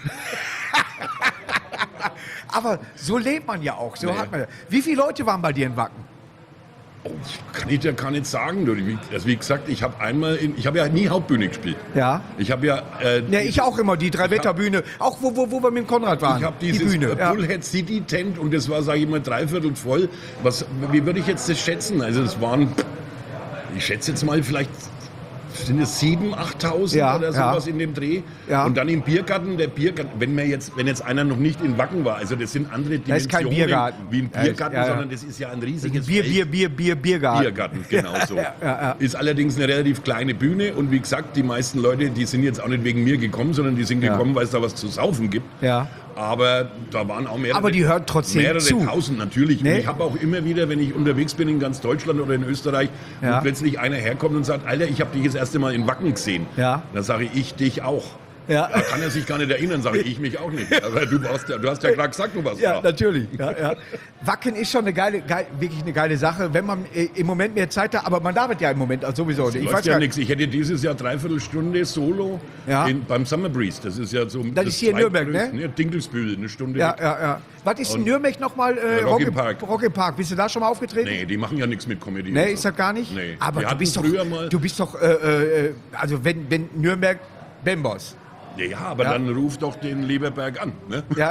Speaker 1: Aber so lebt man ja auch. So
Speaker 2: Nee.
Speaker 1: hat man. Wie viele Leute waren bei dir in Wacken?
Speaker 2: Oh, kann ich dir gar nicht sagen. Du. Wie- Also wie gesagt, ich habe einmal, in, ich habe ja nie Hauptbühne gespielt.
Speaker 1: Ja.
Speaker 2: Ich habe ja, äh,
Speaker 1: Ja, ich auch immer, die Drei-Wetter-Bühne. Auch wo, wo, wo wir mit Konrad waren.
Speaker 2: Ich habe
Speaker 1: die
Speaker 2: dieses
Speaker 1: Bühne.
Speaker 2: äh,
Speaker 1: Ja.
Speaker 2: Bullhead City Tent und das war, sage ich mal, dreiviertel voll. Was, wie würde ich jetzt das schätzen? Also es waren, ich schätze jetzt mal vielleicht, sind es siebentausend, achttausend
Speaker 1: Ja,
Speaker 2: oder
Speaker 1: ja.
Speaker 2: sowas in dem Dreh.
Speaker 1: Ja.
Speaker 2: Und dann im Biergarten, der Biergarten, wenn, mir jetzt, wenn jetzt einer noch nicht in Wacken war, also das sind andere
Speaker 1: Das ist kein
Speaker 2: Dimensionen
Speaker 1: Biergarten.
Speaker 2: wie ein
Speaker 1: Ja,
Speaker 2: Biergarten,
Speaker 1: ja, ja.
Speaker 2: sondern das ist ja ein riesiges
Speaker 1: Bier,
Speaker 2: Feld.
Speaker 1: Bier, Bier, Bier, Biergarten.
Speaker 2: Biergarten, genau so.
Speaker 1: Ja, ja, ja.
Speaker 2: Ist allerdings eine relativ kleine Bühne und wie gesagt, die meisten Leute, die sind jetzt auch nicht wegen mir gekommen, sondern die sind
Speaker 1: Ja.
Speaker 2: gekommen, weil es da was zu saufen gibt.
Speaker 1: Ja.
Speaker 2: Aber da waren auch mehrere,
Speaker 1: Aber die hören trotzdem
Speaker 2: mehrere
Speaker 1: zu.
Speaker 2: tausend natürlich.
Speaker 1: Nee.
Speaker 2: Und ich habe auch immer wieder, wenn ich unterwegs bin in ganz Deutschland oder in Österreich,
Speaker 1: Ja.
Speaker 2: und plötzlich einer herkommt und sagt, Alter, ich habe dich das erste Mal in Wacken gesehen.
Speaker 1: Ja.
Speaker 2: Dann sage ich, ich dich auch.
Speaker 1: Ja.
Speaker 2: Da kann er sich gar nicht erinnern, sage ich, ich mich auch nicht. Aber du, warst ja, du hast ja gerade gesagt, du warst
Speaker 1: Ja,
Speaker 2: da.
Speaker 1: natürlich. Ja, ja. Wacken ist schon eine geile, geil, wirklich eine geile Sache, wenn man äh, im Moment mehr Zeit hat. Aber man darf es ja im Moment also sowieso nicht. Ich
Speaker 2: Läuft
Speaker 1: weiß
Speaker 2: ja
Speaker 1: gar
Speaker 2: nichts. Ich hätte dieses Jahr dreiviertel Stunde Solo
Speaker 1: Ja.
Speaker 2: in, beim Summer Breeze. Das ist ja so.
Speaker 1: Das ist hier in Nürnberg, ne?
Speaker 2: zweitgrößte- Dinkelsbühl, eine Stunde.
Speaker 1: Ja,
Speaker 2: weg.
Speaker 1: ja, ja. Was ist in
Speaker 2: Und-
Speaker 1: Nürnberg nochmal? Äh,
Speaker 2: Äh, Rock im Park.
Speaker 1: Rock im Park. Bist du da schon mal aufgetreten?
Speaker 2: Nee, die machen ja nichts mit Comedy.
Speaker 1: Nee,
Speaker 2: und
Speaker 1: ist
Speaker 2: so.
Speaker 1: das gar nicht?
Speaker 2: Nee.
Speaker 1: Aber
Speaker 2: Wir
Speaker 1: du
Speaker 2: hatten
Speaker 1: bist, doch,
Speaker 2: früher mal.
Speaker 1: du bist doch, äh, äh, also wenn, wenn Nürnberg, Bembos.
Speaker 2: Ja, aber
Speaker 1: Ja.
Speaker 2: dann ruf doch den Leberberg an. Ne?
Speaker 1: Ja.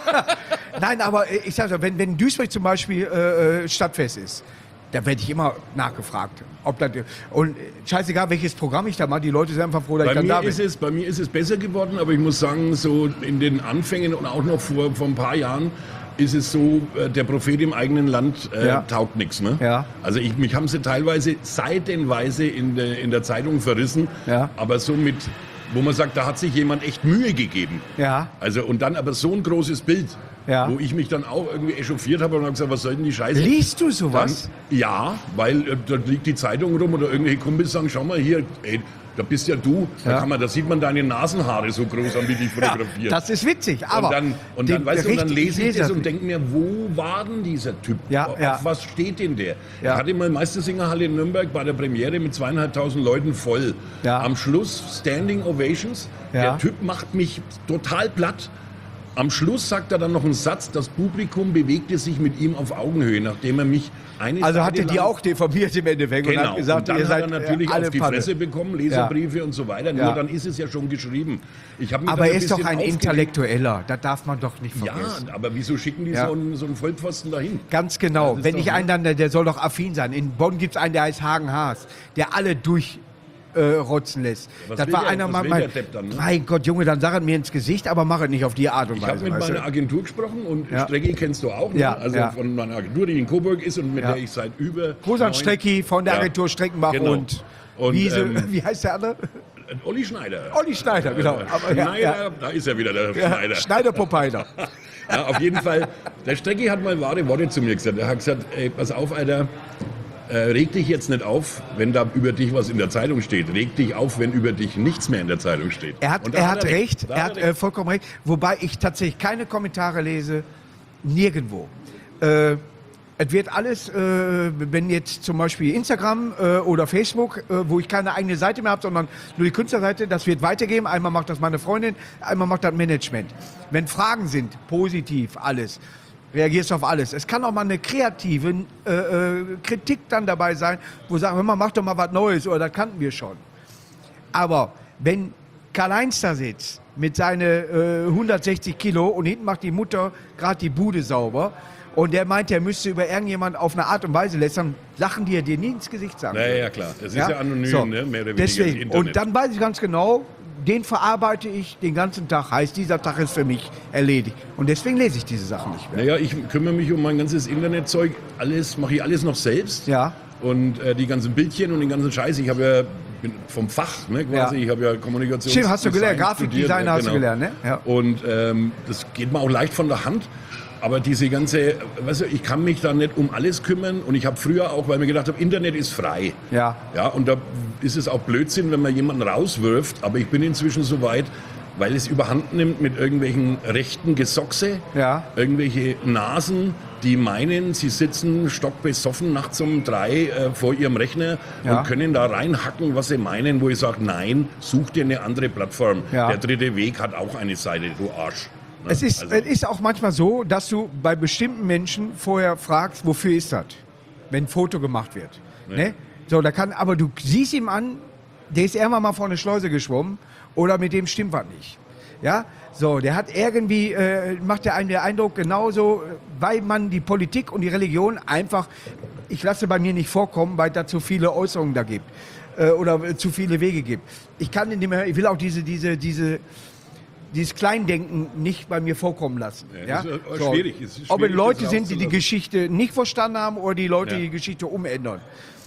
Speaker 1: Nein, aber äh, ich sag so, wenn, wenn Duisburg zum Beispiel äh, äh, Stadtfest ist, da werde ich immer nachgefragt. Ob das, und äh, scheißegal, welches Programm ich da mache, die Leute sind einfach froh, dass
Speaker 2: Bei
Speaker 1: ich dann da
Speaker 2: mir,
Speaker 1: bin.
Speaker 2: ist es, bei mir ist es besser geworden, aber ich muss sagen, so in den Anfängen und auch noch vor, vor ein paar Jahren ist es so, äh, der Prophet im eigenen Land äh,
Speaker 1: Ja.
Speaker 2: taugt nichts. Ne?
Speaker 1: Ja.
Speaker 2: Also ich, mich haben sie teilweise seitenweise in der, in der Zeitung verrissen,
Speaker 1: Ja.
Speaker 2: aber so mit, wo man sagt, da hat sich jemand echt Mühe gegeben.
Speaker 1: Ja.
Speaker 2: Also und dann aber so ein großes Bild,
Speaker 1: Ja.
Speaker 2: wo ich mich dann auch irgendwie echauffiert habe und habe gesagt, was soll denn die Scheiße?
Speaker 1: Liest du
Speaker 2: Dann,
Speaker 1: sowas?
Speaker 2: ja, weil äh, da liegt die Zeitung rum oder irgendwelche Kumpels sagen, schau mal hier, ey, da bist ja du, da,
Speaker 1: Ja.
Speaker 2: kann man, da sieht man deine Nasenhaare so groß an, wie die fotografiert.
Speaker 1: Das ist witzig, aber
Speaker 2: und dann, und dann,
Speaker 1: den-
Speaker 2: weißt du, und dann
Speaker 1: richtig,
Speaker 2: lese ich
Speaker 1: lese
Speaker 2: das
Speaker 1: das
Speaker 2: und denke mir, wo war denn dieser Typ?
Speaker 1: Ja,
Speaker 2: auf
Speaker 1: ja.
Speaker 2: was steht denn der?
Speaker 1: Ja.
Speaker 2: Ich hatte mal Meistersingerhalle in Nürnberg bei der Premiere mit zweieinhalbtausend Leuten voll.
Speaker 1: Ja.
Speaker 2: Am Schluss Standing Ovations.
Speaker 1: Ja.
Speaker 2: Der Typ macht mich total platt. Am Schluss sagt er dann noch einen Satz, das Publikum bewegte sich mit ihm auf Augenhöhe, nachdem er mich eine
Speaker 1: Also
Speaker 2: Seite
Speaker 1: hat er die
Speaker 2: lang-
Speaker 1: auch deformiert im Endeffekt und
Speaker 2: Genau,
Speaker 1: hat gesagt,
Speaker 2: und dann
Speaker 1: ihr
Speaker 2: hat
Speaker 1: seid
Speaker 2: er natürlich
Speaker 1: äh, alle
Speaker 2: auf die
Speaker 1: Panne.
Speaker 2: Fresse bekommen, Leserbriefe und so weiter. Nur
Speaker 1: Ja.
Speaker 2: dann ist es ja schon geschrieben. Ich hab mich
Speaker 1: Aber
Speaker 2: dann
Speaker 1: er ist doch
Speaker 2: bisschen
Speaker 1: ein
Speaker 2: aufgeregt.
Speaker 1: Intellektueller, das darf man doch nicht
Speaker 2: Ja,
Speaker 1: vergessen.
Speaker 2: aber wieso schicken die
Speaker 1: Ja.
Speaker 2: so, einen, so einen Vollpfosten dahin?
Speaker 1: Ganz genau.
Speaker 2: Das ist
Speaker 1: Wenn
Speaker 2: doch,
Speaker 1: ich
Speaker 2: ne?
Speaker 1: einen dann, der soll doch affin sein. In Bonn gibt es einen, der heißt Hagen Haas, der alle durch rotzen lässt.
Speaker 2: Was
Speaker 1: das
Speaker 2: will
Speaker 1: war
Speaker 2: der-
Speaker 1: einer
Speaker 2: was
Speaker 1: mal
Speaker 2: will
Speaker 1: mein,
Speaker 2: der Depp dann, ne?
Speaker 1: mein Gott, Junge, dann sag es mir ins Gesicht, aber mach es nicht auf die Art und
Speaker 2: Ich habe
Speaker 1: Weise.
Speaker 2: mit
Speaker 1: weißt
Speaker 2: meiner
Speaker 1: du?
Speaker 2: Agentur gesprochen und
Speaker 1: Ja.
Speaker 2: Strecki kennst du auch, ne?
Speaker 1: Ja,
Speaker 2: also
Speaker 1: ja.
Speaker 2: von meiner Agentur, die in Coburg ist und mit
Speaker 1: Ja.
Speaker 2: der ich seit über...
Speaker 1: Gruß an
Speaker 2: neun-
Speaker 1: Strecki von der
Speaker 2: Ja.
Speaker 1: Agentur Streckenbach
Speaker 2: Genau.
Speaker 1: und,
Speaker 2: Und,
Speaker 1: Wiese,
Speaker 2: ähm,
Speaker 1: wie heißt der andere?
Speaker 2: Olli Schneider.
Speaker 1: Olli Schneider, genau.
Speaker 2: Äh,
Speaker 1: Aber, ja,
Speaker 2: Schneider,
Speaker 1: ja.
Speaker 2: da ist er wieder, der
Speaker 1: Ja,
Speaker 2: Schneider.
Speaker 1: Schneider Popeider.
Speaker 2: Ja, auf jeden Fall. Der Strecki hat mal wahre Worte zu mir gesagt. Er hat gesagt, ey, pass auf, Alter, äh, reg dich jetzt nicht auf, wenn da über dich was in der Zeitung steht. Reg dich auf, wenn über dich nichts mehr in der Zeitung steht.
Speaker 1: Er hat,
Speaker 2: Und da
Speaker 1: er hat recht,
Speaker 2: Da
Speaker 1: er hat äh, vollkommen recht. Wobei ich tatsächlich keine Kommentare lese, nirgendwo. Äh, es wird alles, äh, wenn jetzt zum Beispiel Instagram äh, oder Facebook, äh, wo ich keine eigene Seite mehr habe, sondern nur die Künstlerseite, das wird weitergeben. Einmal macht das meine Freundin, einmal macht das Management. Wenn Fragen sind, positiv, alles, reagierst du auf alles. Es kann auch mal eine kreative äh, äh, Kritik dann dabei sein, wo du sagst, hör mal, mach doch mal was Neues oder das kannten wir schon. Aber wenn Karl-Heinz da sitzt mit seinen äh, hundertsechzig Kilo und hinten macht die Mutter gerade die Bude sauber und der meint, er müsste über irgendjemand auf eine Art und Weise lästern, Sachen, die er dir nie ins Gesicht sagen
Speaker 2: Ja,
Speaker 1: will.
Speaker 2: ja, klar. Das ist ja, anonym,
Speaker 1: So,
Speaker 2: ne? Mehr oder weniger
Speaker 1: deswegen.
Speaker 2: im Internet.
Speaker 1: Und dann weiß ich ganz genau, den verarbeite ich den ganzen Tag. Heißt, dieser Tag ist für mich erledigt. Und deswegen lese ich diese Sachen nicht mehr.
Speaker 2: Naja, ich kümmere mich um mein ganzes Internetzeug. Alles mache ich alles noch selbst.
Speaker 1: Ja.
Speaker 2: Und äh, die ganzen Bildchen und den ganzen Scheiß. Ich habe ja bin vom Fach, ne, quasi.
Speaker 1: Ja.
Speaker 2: Ich habe ja Kommunikation.
Speaker 1: Stimmt, hast du gelernt. Grafikdesigner hast du gelernt, ne? Ja.
Speaker 2: Und ähm, das geht mir auch leicht von der Hand. Aber diese ganze, weißt du, ich kann mich da nicht um alles kümmern. Und ich habe früher auch, weil mir gedacht habe, Internet ist frei.
Speaker 1: Ja.
Speaker 2: Ja, und da ist es auch Blödsinn, wenn man jemanden rauswirft. Aber ich bin inzwischen so weit, weil es überhand nimmt mit irgendwelchen rechten Gesochse,
Speaker 1: Ja.
Speaker 2: irgendwelche Nasen, die meinen, sie sitzen stockbesoffen nachts um drei äh, vor ihrem Rechner
Speaker 1: Ja.
Speaker 2: und können da reinhacken, was sie meinen, wo ich sage, nein, such dir eine andere Plattform.
Speaker 1: Ja.
Speaker 2: Der dritte Weg hat auch eine Seite, du Arsch. Ne?
Speaker 1: Es ist,
Speaker 2: Also,
Speaker 1: es ist auch manchmal so, dass du bei bestimmten Menschen vorher fragst, wofür ist das, wenn ein Foto gemacht wird. Ne? So, da kann, aber du siehst ihm an, der ist irgendwann mal vor eine Schleuse geschwommen oder mit dem stimmt was nicht. Ja, so, der hat irgendwie, äh, macht der einen den Eindruck genauso, weil man die Politik und die Religion einfach, ich lasse bei mir nicht vorkommen, weil da zu viele Äußerungen da gibt äh, oder äh, zu viele Wege gibt. Ich kann in dem, ich will auch diese, diese, diese, dieses Kleindenken nicht bei mir vorkommen lassen.
Speaker 2: Ja,
Speaker 1: Ja?
Speaker 2: das ist, äh,
Speaker 1: So.
Speaker 2: schwierig. Es ist
Speaker 1: Ob es
Speaker 2: schwierig,
Speaker 1: Leute
Speaker 2: das
Speaker 1: sind, die die
Speaker 2: rauszulassen.
Speaker 1: Geschichte nicht verstanden haben oder die Leute,
Speaker 2: Ja.
Speaker 1: die die Geschichte umändern.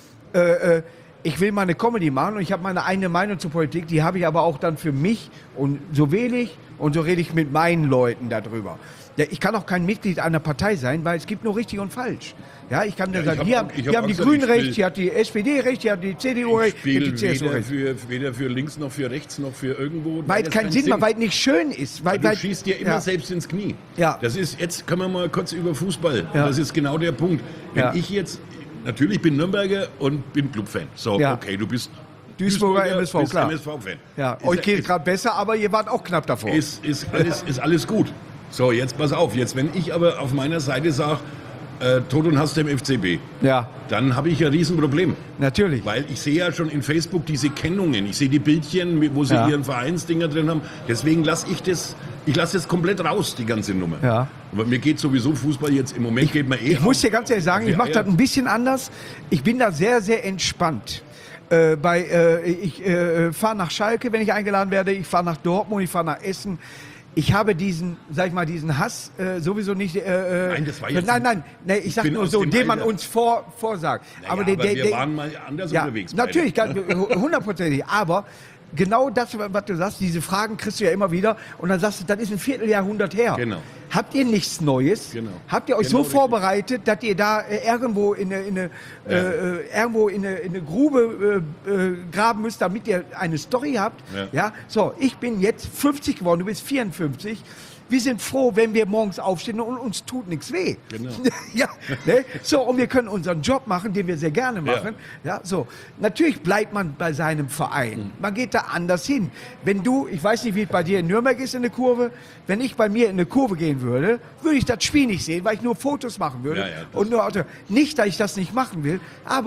Speaker 1: Äh, äh, ich will meine Comedy machen und ich habe meine eigene Meinung zur Politik, die habe ich aber auch dann für mich und so wähle ich und so rede ich mit meinen Leuten darüber. Ja, ich kann auch kein Mitglied einer Partei sein, weil es gibt nur richtig und falsch. Ja, ich kann ja,
Speaker 2: ich
Speaker 1: sagen,
Speaker 2: hab
Speaker 1: hier,
Speaker 2: auch-
Speaker 1: haben-
Speaker 2: ich hab
Speaker 1: hier haben
Speaker 2: auch
Speaker 1: die
Speaker 2: gesagt,
Speaker 1: Grünen
Speaker 2: ich spiel-
Speaker 1: recht, hier hat die S P D recht, hier hat die C D U
Speaker 2: Ich
Speaker 1: recht, hier hat die
Speaker 2: spiele
Speaker 1: C S U
Speaker 2: weder
Speaker 1: recht.
Speaker 2: für, weder für links noch für rechts noch für irgendwo.
Speaker 1: Weil es keinen Sinn macht, weil es nicht schön ist. Weil,
Speaker 2: Du
Speaker 1: weil,
Speaker 2: schießt dir immer
Speaker 1: ja.
Speaker 2: selbst ins Knie.
Speaker 1: Ja.
Speaker 2: Das ist, jetzt können wir mal kurz über Fußball.
Speaker 1: Ja.
Speaker 2: Das ist genau der Punkt. Wenn
Speaker 1: Ja.
Speaker 2: ich jetzt, natürlich bin Nürnberger und bin Clubfan. So,
Speaker 1: Ja.
Speaker 2: okay, du bist
Speaker 1: Duisburger M S V,
Speaker 2: bist
Speaker 1: klar.
Speaker 2: M S V-Fan.
Speaker 1: Ja,
Speaker 2: Ist,
Speaker 1: euch geht
Speaker 2: ist,
Speaker 1: gerade besser, aber ihr wart auch knapp davor.
Speaker 2: ist, ist, alles, ist alles gut. So, jetzt pass auf. Jetzt, wenn ich aber auf meiner Seite sage, äh, Tod und Hass dem F C B,
Speaker 1: Ja,
Speaker 2: dann habe ich ein Riesenproblem.
Speaker 1: natürlich.
Speaker 2: Weil ich sehe ja schon in Facebook diese Kennungen. Ich sehe die Bildchen, wo sie
Speaker 1: Ja.
Speaker 2: ihren Vereinsdinger drin haben. Deswegen lasse ich das, ich lasse das komplett raus, die ganze Nummer.
Speaker 1: Ja.
Speaker 2: Aber mir geht sowieso Fußball jetzt, im Moment geht mir eh
Speaker 1: Ich muss
Speaker 2: auf-
Speaker 1: dir ganz ehrlich sagen,
Speaker 2: auf die
Speaker 1: ich mache
Speaker 2: Eier.
Speaker 1: das ein bisschen anders. Ich bin da sehr, sehr entspannt. Äh, bei, äh, ich äh, fahre nach Schalke, wenn ich eingeladen werde. Ich fahre nach Dortmund, ich fahre nach Essen. Ich habe diesen, sag ich mal, diesen Hass äh, sowieso nicht. Äh,
Speaker 2: Nein, das war jetzt-
Speaker 1: Nein, nein, nee, ich sag
Speaker 2: bin
Speaker 1: nur
Speaker 2: aus
Speaker 1: so,
Speaker 2: dem
Speaker 1: den man
Speaker 2: Alter.
Speaker 1: uns vor, vorsagt.
Speaker 2: Naja,
Speaker 1: aber der, der,
Speaker 2: wir
Speaker 1: der,
Speaker 2: waren mal anders
Speaker 1: ja,
Speaker 2: unterwegs. beide.
Speaker 1: natürlich, ganz- hundertprozentig. Aber genau das, was du sagst, diese Fragen kriegst du ja immer wieder. Und dann sagst du, das ist ein Vierteljahrhundert her.
Speaker 2: Genau.
Speaker 1: Habt ihr nichts Neues?
Speaker 2: Genau.
Speaker 1: Habt ihr euch
Speaker 2: Genau
Speaker 1: so
Speaker 2: richtig.
Speaker 1: vorbereitet, dass ihr da äh, irgendwo in eine, in eine,
Speaker 2: Ja.
Speaker 1: äh, äh, irgendwo in eine, in eine Grube äh, äh, graben müsst, damit ihr eine Story habt?
Speaker 2: Ja.
Speaker 1: Ja. So, ich bin jetzt fünfzig geworden, du bist vierundfünfzig. Wir sind froh, wenn wir morgens aufstehen und uns tut nichts weh.
Speaker 2: Genau.
Speaker 1: ja, ne? So, und wir können unseren Job machen, den wir sehr gerne machen. Ja, so. Natürlich bleibt man bei seinem Verein.
Speaker 2: Mhm.
Speaker 1: Man geht da anders hin. Wenn du, ich weiß nicht, wie es bei dir in Nürnberg ist in der Kurve, wenn ich bei mir in eine Kurve gehen würde, würde ich das Spiel nicht sehen, weil ich nur Fotos machen würde.
Speaker 2: Ja, ja, das-
Speaker 1: und nur Auto. Nicht, dass ich das nicht machen will, aber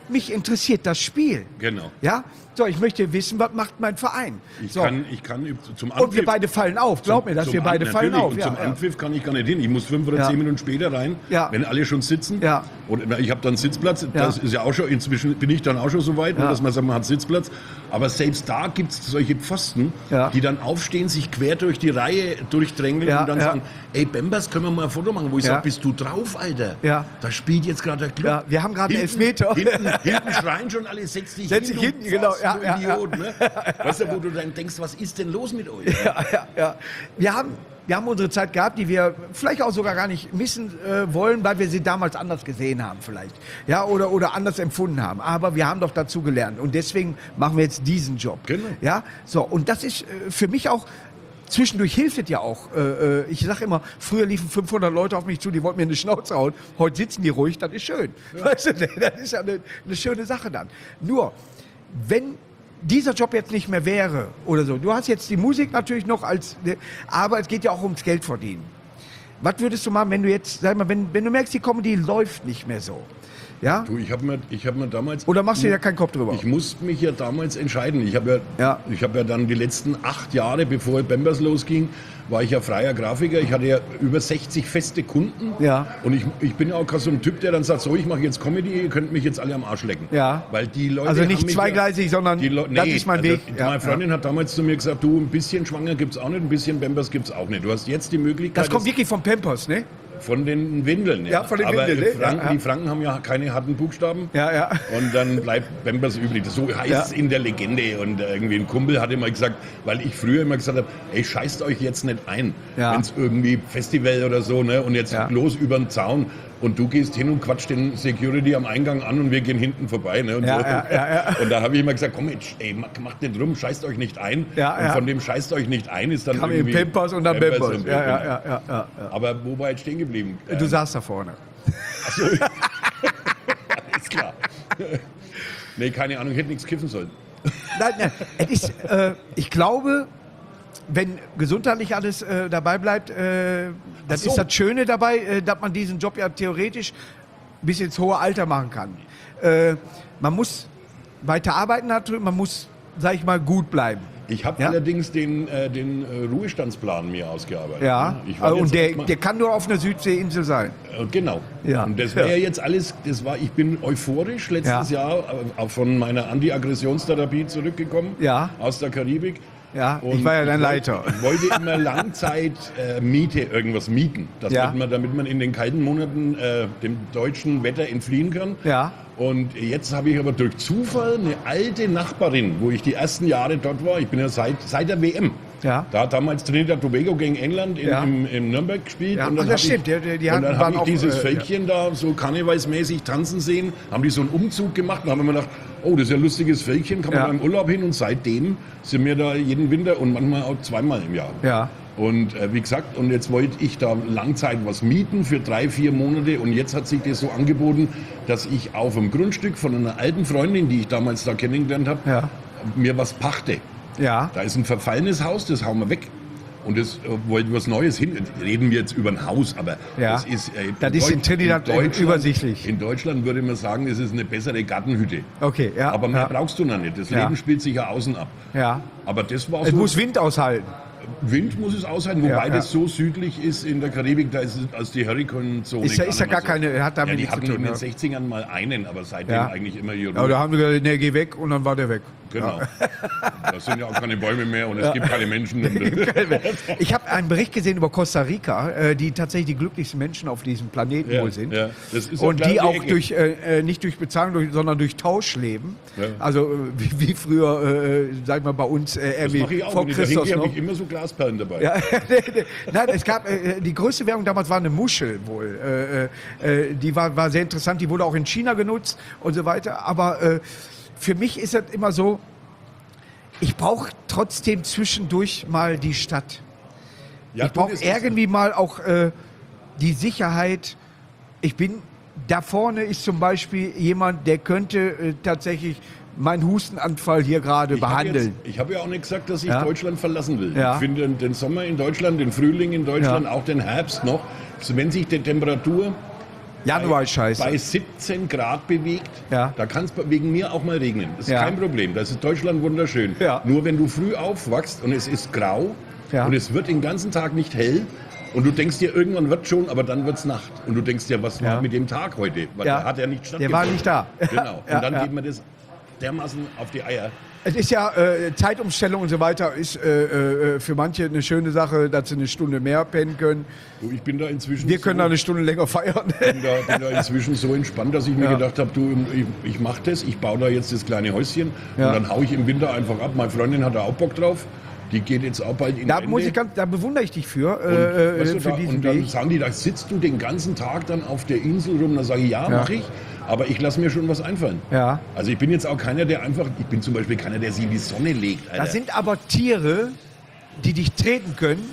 Speaker 1: Mich interessiert das Spiel.
Speaker 2: Genau.
Speaker 1: Ja? So, ich möchte wissen, was macht mein Verein.
Speaker 2: Ich,
Speaker 1: so.
Speaker 2: kann, ich kann zum Anpfiff...
Speaker 1: Und wir beide fallen auf. Glaub mir, dass
Speaker 2: zum
Speaker 1: wir beide
Speaker 2: An-
Speaker 1: fallen
Speaker 2: natürlich.
Speaker 1: auf.
Speaker 2: Und
Speaker 1: Ja,
Speaker 2: zum
Speaker 1: ja.
Speaker 2: Anpfiff kann ich gar nicht hin. Ich muss fünf oder
Speaker 1: Ja.
Speaker 2: zehn Minuten später rein,
Speaker 1: Ja.
Speaker 2: wenn alle schon sitzen.
Speaker 1: Ja.
Speaker 2: Und ich habe dann Sitzplatz.
Speaker 1: Ja.
Speaker 2: Das ist ja auch schon, inzwischen bin ich dann auch schon so weit,
Speaker 1: Ja.
Speaker 2: dass man sagt, man hat Sitzplatz. Aber selbst da gibt es solche Pfosten,
Speaker 1: Ja.
Speaker 2: die dann aufstehen, sich quer durch die Reihe durchdrängeln
Speaker 1: Ja,
Speaker 2: und dann
Speaker 1: ja.
Speaker 2: sagen, ey Bembers, können wir mal ein Foto machen? Wo ich
Speaker 1: Ja.
Speaker 2: sage, bist du drauf, Alter?
Speaker 1: Ja.
Speaker 2: Da spielt jetzt gerade der Club.
Speaker 1: Ja, wir haben gerade einen
Speaker 2: Hinten-
Speaker 1: Elfmeter.
Speaker 2: Hinten, hinten schreien schon alle, setz dich
Speaker 1: Setz
Speaker 2: hin,
Speaker 1: dich
Speaker 2: du
Speaker 1: hinten, genau.
Speaker 2: Pfosten,
Speaker 1: Ja,
Speaker 2: du
Speaker 1: ja, ja.
Speaker 2: Idiot, ne? Weißt du, wo du dann denkst, was ist denn los mit euch?
Speaker 1: Ja, ja, ja. Wir haben, wir haben unsere Zeit gehabt, die wir vielleicht auch sogar gar nicht missen äh, wollen, weil wir sie damals anders gesehen haben vielleicht. Ja, oder, oder anders empfunden haben. Aber wir haben doch dazu gelernt. Und deswegen machen wir jetzt diesen Job.
Speaker 2: Genau.
Speaker 1: Ja, so. Und das ist äh, für mich auch, zwischendurch hilft es ja auch. Äh, ich sage immer, früher liefen fünfhundert Leute auf mich zu, die wollten mir eine Schnauze hauen. Heute sitzen die ruhig, das ist schön. Weißt du, das ist ja eine, eine schöne Sache dann. Nur, wenn dieser Job jetzt nicht mehr wäre oder so, du hast jetzt die Musik natürlich noch als, aber es geht ja auch ums Geld verdienen. Was würdest du machen, wenn du jetzt, sag mal, wenn, wenn du merkst, die Comedy läuft nicht mehr so? Ja?
Speaker 2: Du, ich habe mir, ich hab mir damals...
Speaker 1: Oder machst du dir ja keinen Kopf drüber?
Speaker 2: Ich musste mich ja damals entscheiden. Ich habe ja,
Speaker 1: Ja.
Speaker 2: ich hab ja dann die letzten acht Jahre, bevor Bembers losging, war ich ja freier Grafiker. Ich hatte ja über sechzig feste Kunden.
Speaker 1: Ja.
Speaker 2: Und ich, ich bin ja auch so ein Typ, der dann sagt, so, ich mache jetzt Comedy, ihr könnt mich jetzt alle am Arsch lecken.
Speaker 1: Ja.
Speaker 2: Weil die Leute
Speaker 1: Also nicht
Speaker 2: haben mich
Speaker 1: zweigleisig, sondern
Speaker 2: die Leu-
Speaker 1: das
Speaker 2: nee,
Speaker 1: ist mein
Speaker 2: also
Speaker 1: Weg. Ja,
Speaker 2: Meine Freundin hat damals zu mir gesagt, du, ein bisschen schwanger gibt's auch nicht, ein bisschen Bembers gibt's auch nicht. Du hast jetzt die Möglichkeit...
Speaker 1: Das kommt wirklich vom Pampers, ne?
Speaker 2: Von den Windeln, ja.
Speaker 1: Ja, von den
Speaker 2: Aber
Speaker 1: Windeln, ne?
Speaker 2: Franken,
Speaker 1: Ja, ja.
Speaker 2: die Franken haben ja keine harten Buchstaben.
Speaker 1: Ja, ja.
Speaker 2: Und dann bleibt Bembers übrig. So heißt
Speaker 1: Ja.
Speaker 2: es in der Legende. Und äh, irgendwie ein Kumpel hat immer gesagt, weil ich früher immer gesagt habe, ey, scheißt euch jetzt nicht ein,
Speaker 1: Ja.
Speaker 2: wenn es irgendwie Festival oder so, ne? Und jetzt
Speaker 1: Ja.
Speaker 2: los über den Zaun. Und du gehst hin und quatscht den Security am Eingang an und wir gehen hinten vorbei. Ne? Und,
Speaker 1: Ja,
Speaker 2: so.
Speaker 1: ja, ja, ja.
Speaker 2: Und da habe ich immer gesagt, komm jetzt, ey, macht macht nicht rum, scheißt euch nicht ein.
Speaker 1: Ja,
Speaker 2: und
Speaker 1: ja.
Speaker 2: von dem scheißt euch nicht ein ist dann
Speaker 1: Kam eben
Speaker 2: irgendwie...
Speaker 1: Pampers und dann
Speaker 2: Pampers
Speaker 1: Pampers.
Speaker 2: und-
Speaker 1: Ja, ja,
Speaker 2: genau.
Speaker 1: ja, ja, ja, ja.
Speaker 2: Aber wo war jetzt stehen geblieben?
Speaker 1: Du saßt da vorne.
Speaker 2: Achso. Ist klar. Nee, keine Ahnung, ich hätte nichts kiffen sollen.
Speaker 1: Nein, nein. Es ist, äh, ich glaube, wenn gesundheitlich alles äh, dabei bleibt, äh, das
Speaker 2: Ach so.
Speaker 1: ist das Schöne dabei, äh, dass man diesen Job ja theoretisch bis ins hohe Alter machen kann. Äh, man muss weiter arbeiten, natürlich, man muss, sag ich mal, gut bleiben.
Speaker 2: Ich habe
Speaker 1: Ja?
Speaker 2: allerdings den, äh, den äh, Ruhestandsplan mir ausgearbeitet.
Speaker 1: Ja,
Speaker 2: ne? Ich war
Speaker 1: also, und
Speaker 2: jetzt
Speaker 1: der,
Speaker 2: erstmal-
Speaker 1: der kann nur auf einer Südseeinsel sein.
Speaker 2: Äh, Genau.
Speaker 1: Ja.
Speaker 2: Und das
Speaker 1: Ja.
Speaker 2: wäre jetzt alles, das war, ich bin euphorisch letztes
Speaker 1: Ja.
Speaker 2: Jahr äh, auch von meiner Anti-Aggressionstherapie zurückgekommen.
Speaker 1: Ja.
Speaker 2: Aus der Karibik.
Speaker 1: Ja, ich
Speaker 2: Und
Speaker 1: war ja dein
Speaker 2: wollte-
Speaker 1: Leiter.
Speaker 2: Ich wollte immer Langzeit äh, Miete, irgendwas mieten, das
Speaker 1: Ja.
Speaker 2: damit, man, damit man in den kalten Monaten äh, dem deutschen Wetter entfliehen kann.
Speaker 1: Ja.
Speaker 2: Und jetzt habe ich aber durch Zufall eine alte Nachbarin, wo ich die ersten Jahre dort war, ich bin ja seit, seit der W M.
Speaker 1: Ja.
Speaker 2: Da hat damals Trinidad Tobago gegen England in,
Speaker 1: Ja.
Speaker 2: im, in Nürnberg gespielt.
Speaker 1: Ja,
Speaker 2: Und dann
Speaker 1: ach, das
Speaker 2: hab
Speaker 1: stimmt,
Speaker 2: Ich,
Speaker 1: die- die- die
Speaker 2: und
Speaker 1: hatten-
Speaker 2: dann
Speaker 1: waren
Speaker 2: habe ich
Speaker 1: auch,
Speaker 2: dieses
Speaker 1: äh,
Speaker 2: Völkchen da so karnevalsmäßig tanzen sehen, haben die so einen Umzug gemacht und haben mir gedacht, oh, das ist ja ein lustiges Völkchen, kann man
Speaker 1: Ja.
Speaker 2: beim Urlaub hin. Und seitdem sind wir da jeden Winter und manchmal auch zweimal im Jahr.
Speaker 1: Ja.
Speaker 2: Und äh, wie gesagt, und jetzt wollte ich da Langzeit was mieten für drei, vier Monate. Und jetzt hat sich das so angeboten, dass ich auf dem Grundstück von einer alten Freundin, die ich damals da kennengelernt habe,
Speaker 1: Ja.
Speaker 2: mir was pachte.
Speaker 1: Ja.
Speaker 2: Da ist ein verfallenes Haus, das hauen wir weg. Und das äh, wollten was Neues hin. Reden wir jetzt über ein Haus, aber
Speaker 1: Ja.
Speaker 2: das ist, äh,
Speaker 1: Das ist in Trinidad
Speaker 2: Deutschland-
Speaker 1: übersichtlich.
Speaker 2: In Deutschland würde man sagen, es ist eine bessere Gartenhütte.
Speaker 1: Okay, ja.
Speaker 2: Aber mehr
Speaker 1: ja.
Speaker 2: brauchst du noch nicht. Das
Speaker 1: Ja.
Speaker 2: Leben spielt sich ja außen ab.
Speaker 1: Ja.
Speaker 2: Aber das war
Speaker 1: Es
Speaker 2: so.
Speaker 1: muss Wind aushalten.
Speaker 2: Wind muss es aushalten, wobei
Speaker 1: Ja, ja.
Speaker 2: das so südlich ist in der Karibik, da ist es als die Hurricane-Zone.
Speaker 1: Ist ja, ist ja gar keine, hat
Speaker 2: Ja,
Speaker 1: damit
Speaker 2: die
Speaker 1: nichts zu
Speaker 2: hatten
Speaker 1: tun.
Speaker 2: in den
Speaker 1: Ja.
Speaker 2: sechzigern mal einen, aber seitdem
Speaker 1: Ja.
Speaker 2: eigentlich immer hier
Speaker 1: Aber da haben wir gesagt, nee, geh weg und dann war der weg.
Speaker 2: Genau. Da sind ja auch keine Bäume mehr und es gibt keine Menschen. Und,
Speaker 1: Ich habe einen Bericht gesehen über Costa Rica, äh, die tatsächlich die glücklichsten Menschen auf diesem Planeten
Speaker 2: Ja,
Speaker 1: wohl sind.
Speaker 2: ja. Das ist ja
Speaker 1: Und
Speaker 2: klar
Speaker 1: die
Speaker 2: die
Speaker 1: auch
Speaker 2: Ecke.
Speaker 1: durch, äh, äh, nicht durch Bezahlung, durch, sondern durch Tausch leben.
Speaker 2: Ja.
Speaker 1: Also äh, wie, wie früher, äh, sag ich mal, bei uns äh,
Speaker 2: das
Speaker 1: irgendwie
Speaker 2: mache ich auch.
Speaker 1: vor
Speaker 2: Wenn ich da
Speaker 1: Christus
Speaker 2: hingehe,
Speaker 1: noch.
Speaker 2: habe ich immer so Glasperlen dabei.
Speaker 1: Ja, nein, es gab äh, die größte Währung damals war eine Muschel wohl. Äh, äh, die war, war sehr interessant, die wurde auch in China genutzt und so weiter. Aber äh, für mich ist es immer so, ich brauche trotzdem zwischendurch mal die Stadt.
Speaker 2: Ja,
Speaker 1: ich
Speaker 2: du,
Speaker 1: brauche
Speaker 2: das ist-
Speaker 1: irgendwie mal auch äh, die Sicherheit. Ich bin, da vorne ist zum Beispiel jemand, der könnte äh, tatsächlich meinen Hustenanfall hier gerade
Speaker 2: Ich habe
Speaker 1: behandeln.
Speaker 2: jetzt- Ich habe ja auch nicht gesagt, dass ich
Speaker 1: Ja.
Speaker 2: Deutschland verlassen will.
Speaker 1: Ja.
Speaker 2: Ich finde den, den Sommer in Deutschland, den Frühling in Deutschland,
Speaker 1: Ja.
Speaker 2: auch den Herbst noch, also wenn sich die Temperatur
Speaker 1: Januar ist scheiße.
Speaker 2: Bei siebzehn Grad bewegt,
Speaker 1: Ja.
Speaker 2: da kann es wegen mir auch mal regnen. Das ist
Speaker 1: Ja.
Speaker 2: kein Problem. Das ist Deutschland wunderschön.
Speaker 1: Ja.
Speaker 2: Nur wenn du früh aufwachst und es ist grau
Speaker 1: Ja.
Speaker 2: und es wird den ganzen Tag nicht hell und du denkst dir, irgendwann wird schon, aber dann wird es Nacht. Und du denkst dir, was
Speaker 1: Ja.
Speaker 2: war mit dem Tag heute? Weil
Speaker 1: Ja.
Speaker 2: der hat ja nicht
Speaker 1: Der
Speaker 2: stattgefunden.
Speaker 1: war nicht da.
Speaker 2: Genau.
Speaker 1: Ja,
Speaker 2: Und dann
Speaker 1: ja.
Speaker 2: geht mir das dermaßen auf die Eier.
Speaker 1: Es ist ja äh, Zeitumstellung und so weiter, ist äh, äh, für manche eine schöne Sache, dass sie eine Stunde mehr pennen können.
Speaker 2: Du, ich bin da inzwischen
Speaker 1: Wir können
Speaker 2: so,
Speaker 1: da eine Stunde länger feiern.
Speaker 2: bin da, bin da inzwischen so entspannt, dass ich mir
Speaker 1: Ja.
Speaker 2: gedacht habe, du, ich, ich mache das, ich baue da jetzt das kleine Häuschen
Speaker 1: Ja.
Speaker 2: und dann haue ich im Winter einfach ab. Meine Freundin hat da auch Bock drauf. Die geht jetzt auch bald in
Speaker 1: Da,
Speaker 2: Ende.
Speaker 1: muss ich ganz, da bewundere ich dich für,
Speaker 2: Und,
Speaker 1: äh,
Speaker 2: weißt du,
Speaker 1: für
Speaker 2: da,
Speaker 1: diesen
Speaker 2: und dann
Speaker 1: Weg.
Speaker 2: sagen die, da sitzt du den ganzen Tag dann auf der Insel rum. Da sage ich, ja,
Speaker 1: Ja.
Speaker 2: mache ich. Aber ich lasse mir schon was einfallen.
Speaker 1: Ja.
Speaker 2: Also ich bin jetzt auch keiner, der einfach, ich bin zum Beispiel keiner, der sich in die Sonne legt. Alter.
Speaker 1: Das sind aber Tiere, die dich treten können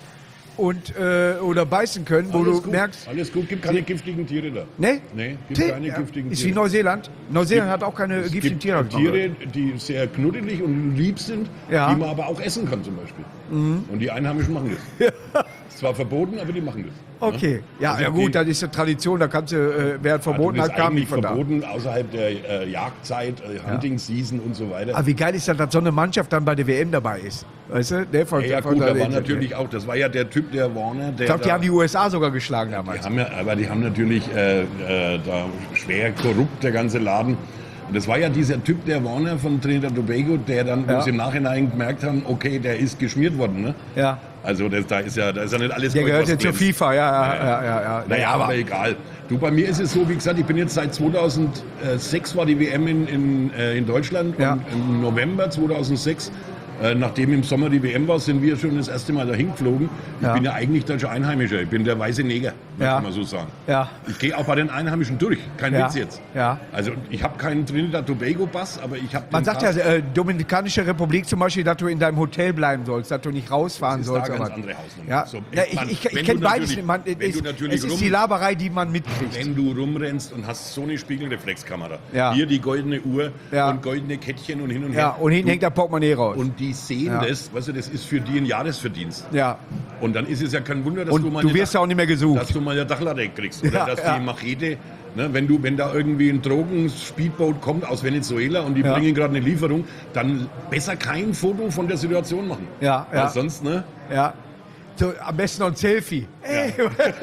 Speaker 1: und, äh, oder beißen können, wo
Speaker 2: alles
Speaker 1: du
Speaker 2: gut,
Speaker 1: merkst,
Speaker 2: alles gut, gibt keine giftigen Tiere da.
Speaker 1: ne?
Speaker 2: Nee, gibt
Speaker 1: T-
Speaker 2: keine
Speaker 1: ja,
Speaker 2: giftigen
Speaker 1: ist wie
Speaker 2: Tiere.
Speaker 1: Neuseeland. Neuseeland
Speaker 2: Gibt-
Speaker 1: hat auch keine
Speaker 2: Es
Speaker 1: giftigen
Speaker 2: gibt
Speaker 1: Tiere. hab ich mal
Speaker 2: Tiere, die sehr knuddelig und lieb sind,
Speaker 1: Ja. Mhm.
Speaker 2: die man aber auch essen kann zum Beispiel. Und die Einheimischen machen das. Ist zwar verboten, aber die machen das.
Speaker 1: Okay, ja,
Speaker 2: Also
Speaker 1: ja
Speaker 2: die-
Speaker 1: gut, das ist eine Tradition, da kannst du, äh, wer hat verboten
Speaker 2: also
Speaker 1: hat,
Speaker 2: das ist
Speaker 1: kam nicht
Speaker 2: eigentlich
Speaker 1: von da.
Speaker 2: verboten außerhalb der äh, Jagdzeit, äh, Hunting Season und so weiter.
Speaker 1: Aber wie geil ist das, dass so eine Mannschaft dann bei der W M dabei ist? Weißt du? Der von,
Speaker 2: Ja, ja
Speaker 1: von
Speaker 2: gut,
Speaker 1: der-
Speaker 2: da war natürlich auch, das war ja der Typ, der Warner, der
Speaker 1: Ich glaube, die
Speaker 2: da,
Speaker 1: haben die U S A sogar geschlagen
Speaker 2: die
Speaker 1: damals.
Speaker 2: haben ja, aber die haben natürlich äh, äh, da schwer korrupt, der ganze Laden. Und das war ja dieser Typ, der Warner von Trinidad Tobago, der dann, wo
Speaker 1: Ja.
Speaker 2: sie im Nachhinein gemerkt haben, okay, der ist geschmiert worden. Ne?
Speaker 1: Ja.
Speaker 2: Also das, da, ist ja, da ist ja nicht alles
Speaker 1: Der
Speaker 2: Gold,
Speaker 1: gehört
Speaker 2: was
Speaker 1: ja zur
Speaker 2: glänzt.
Speaker 1: FIFA, ja, ja, ja, ja. ja.
Speaker 2: Naja, aber, egal. Du, bei mir ist es so, wie gesagt, ich bin jetzt seit zweitausendsechs war die W M in, in, äh, in Deutschland
Speaker 1: Ja.
Speaker 2: und im November zweitausendsechs, äh, nachdem im Sommer die W M war, sind wir schon das erste Mal dahin geflogen. Ich
Speaker 1: Ja.
Speaker 2: bin ja eigentlich deutscher Einheimischer, ich bin der weiße Neger,
Speaker 1: Ja.
Speaker 2: kann man so sagen.
Speaker 1: Ja.
Speaker 2: Ich gehe auch bei den Einheimischen durch, kein
Speaker 1: Ja.
Speaker 2: Witz jetzt.
Speaker 1: Ja.
Speaker 2: Also ich habe keinen Trinidad-Tobago-Pass, aber ich habe
Speaker 1: Man sagt ja, äh, Dominikanische Republik zum Beispiel, dass du in deinem Hotel bleiben sollst, dass du nicht rausfahren
Speaker 2: Das ist da
Speaker 1: sollst.
Speaker 2: ganz
Speaker 1: aber-
Speaker 2: andere Hausnummer.
Speaker 1: Ja,
Speaker 2: So,
Speaker 1: ja, ich,
Speaker 2: entspannt.
Speaker 1: ich,
Speaker 2: Wenn
Speaker 1: ich kenne
Speaker 2: du
Speaker 1: beides
Speaker 2: natürlich-
Speaker 1: nicht. Man,
Speaker 2: wenn
Speaker 1: es,
Speaker 2: du natürlich
Speaker 1: es ist
Speaker 2: rum-
Speaker 1: die Laberei, die man mitkriegt.
Speaker 2: Wenn du rumrennst und hast so eine Spiegelreflexkamera,
Speaker 1: Ja.
Speaker 2: hier die goldene Uhr
Speaker 1: Ja.
Speaker 2: und goldene Kettchen und hin und
Speaker 1: Ja,
Speaker 2: her.
Speaker 1: und hinten
Speaker 2: Du-
Speaker 1: hängt der Portemonnaie raus.
Speaker 2: Und die sehen
Speaker 1: Ja.
Speaker 2: das, weißt du, das ist für die ein Jahresverdienst.
Speaker 1: ja.
Speaker 2: Und dann ist es ja kein Wunder, dass
Speaker 1: Und
Speaker 2: du mal
Speaker 1: du
Speaker 2: eine
Speaker 1: wirst
Speaker 2: Dach-
Speaker 1: ja auch nicht mehr gesucht.
Speaker 2: dass du mal eine Dachladeck kriegst. Oder
Speaker 1: Ja,
Speaker 2: dass
Speaker 1: ja.
Speaker 2: die Machete, ne, wenn, du, wenn da irgendwie ein Drogen-Speedboat kommt aus Venezuela und die
Speaker 1: Ja.
Speaker 2: bringen gerade eine Lieferung, dann besser kein Foto von der Situation machen.
Speaker 1: Ja,
Speaker 2: Weil
Speaker 1: ja.
Speaker 2: sonst, ne?
Speaker 1: Ja. So, am besten noch ein Selfie. Ey.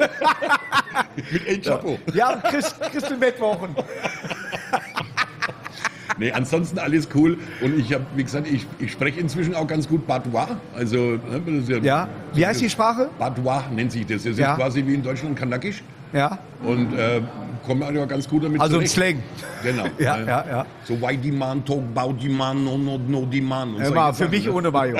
Speaker 2: Mit El Chapo.
Speaker 1: Ja, und kriegst, kriegst du Bettwochen.
Speaker 2: Nee, ansonsten alles cool. Und ich habe, wie gesagt, ich, ich spreche inzwischen auch ganz gut Patois. Also, ne, das ist ja,
Speaker 1: Ja. Wie heißt die Sprache?
Speaker 2: Patois nennt sich das. Das
Speaker 1: Ja.
Speaker 2: ist quasi wie in Deutschland Kanakisch.
Speaker 1: Ja.
Speaker 2: Und äh, komme ja ganz gut damit
Speaker 1: Also ein
Speaker 2: zurecht.
Speaker 1: Slang.
Speaker 2: Genau.
Speaker 1: Ja,
Speaker 2: Äh,
Speaker 1: ja, ja.
Speaker 2: So why die man, talk about die man, no, no, no die man. Und
Speaker 1: Hör
Speaker 2: solche
Speaker 1: mal, für
Speaker 2: Sachen,
Speaker 1: mich
Speaker 2: ne?
Speaker 1: ohne Mayo.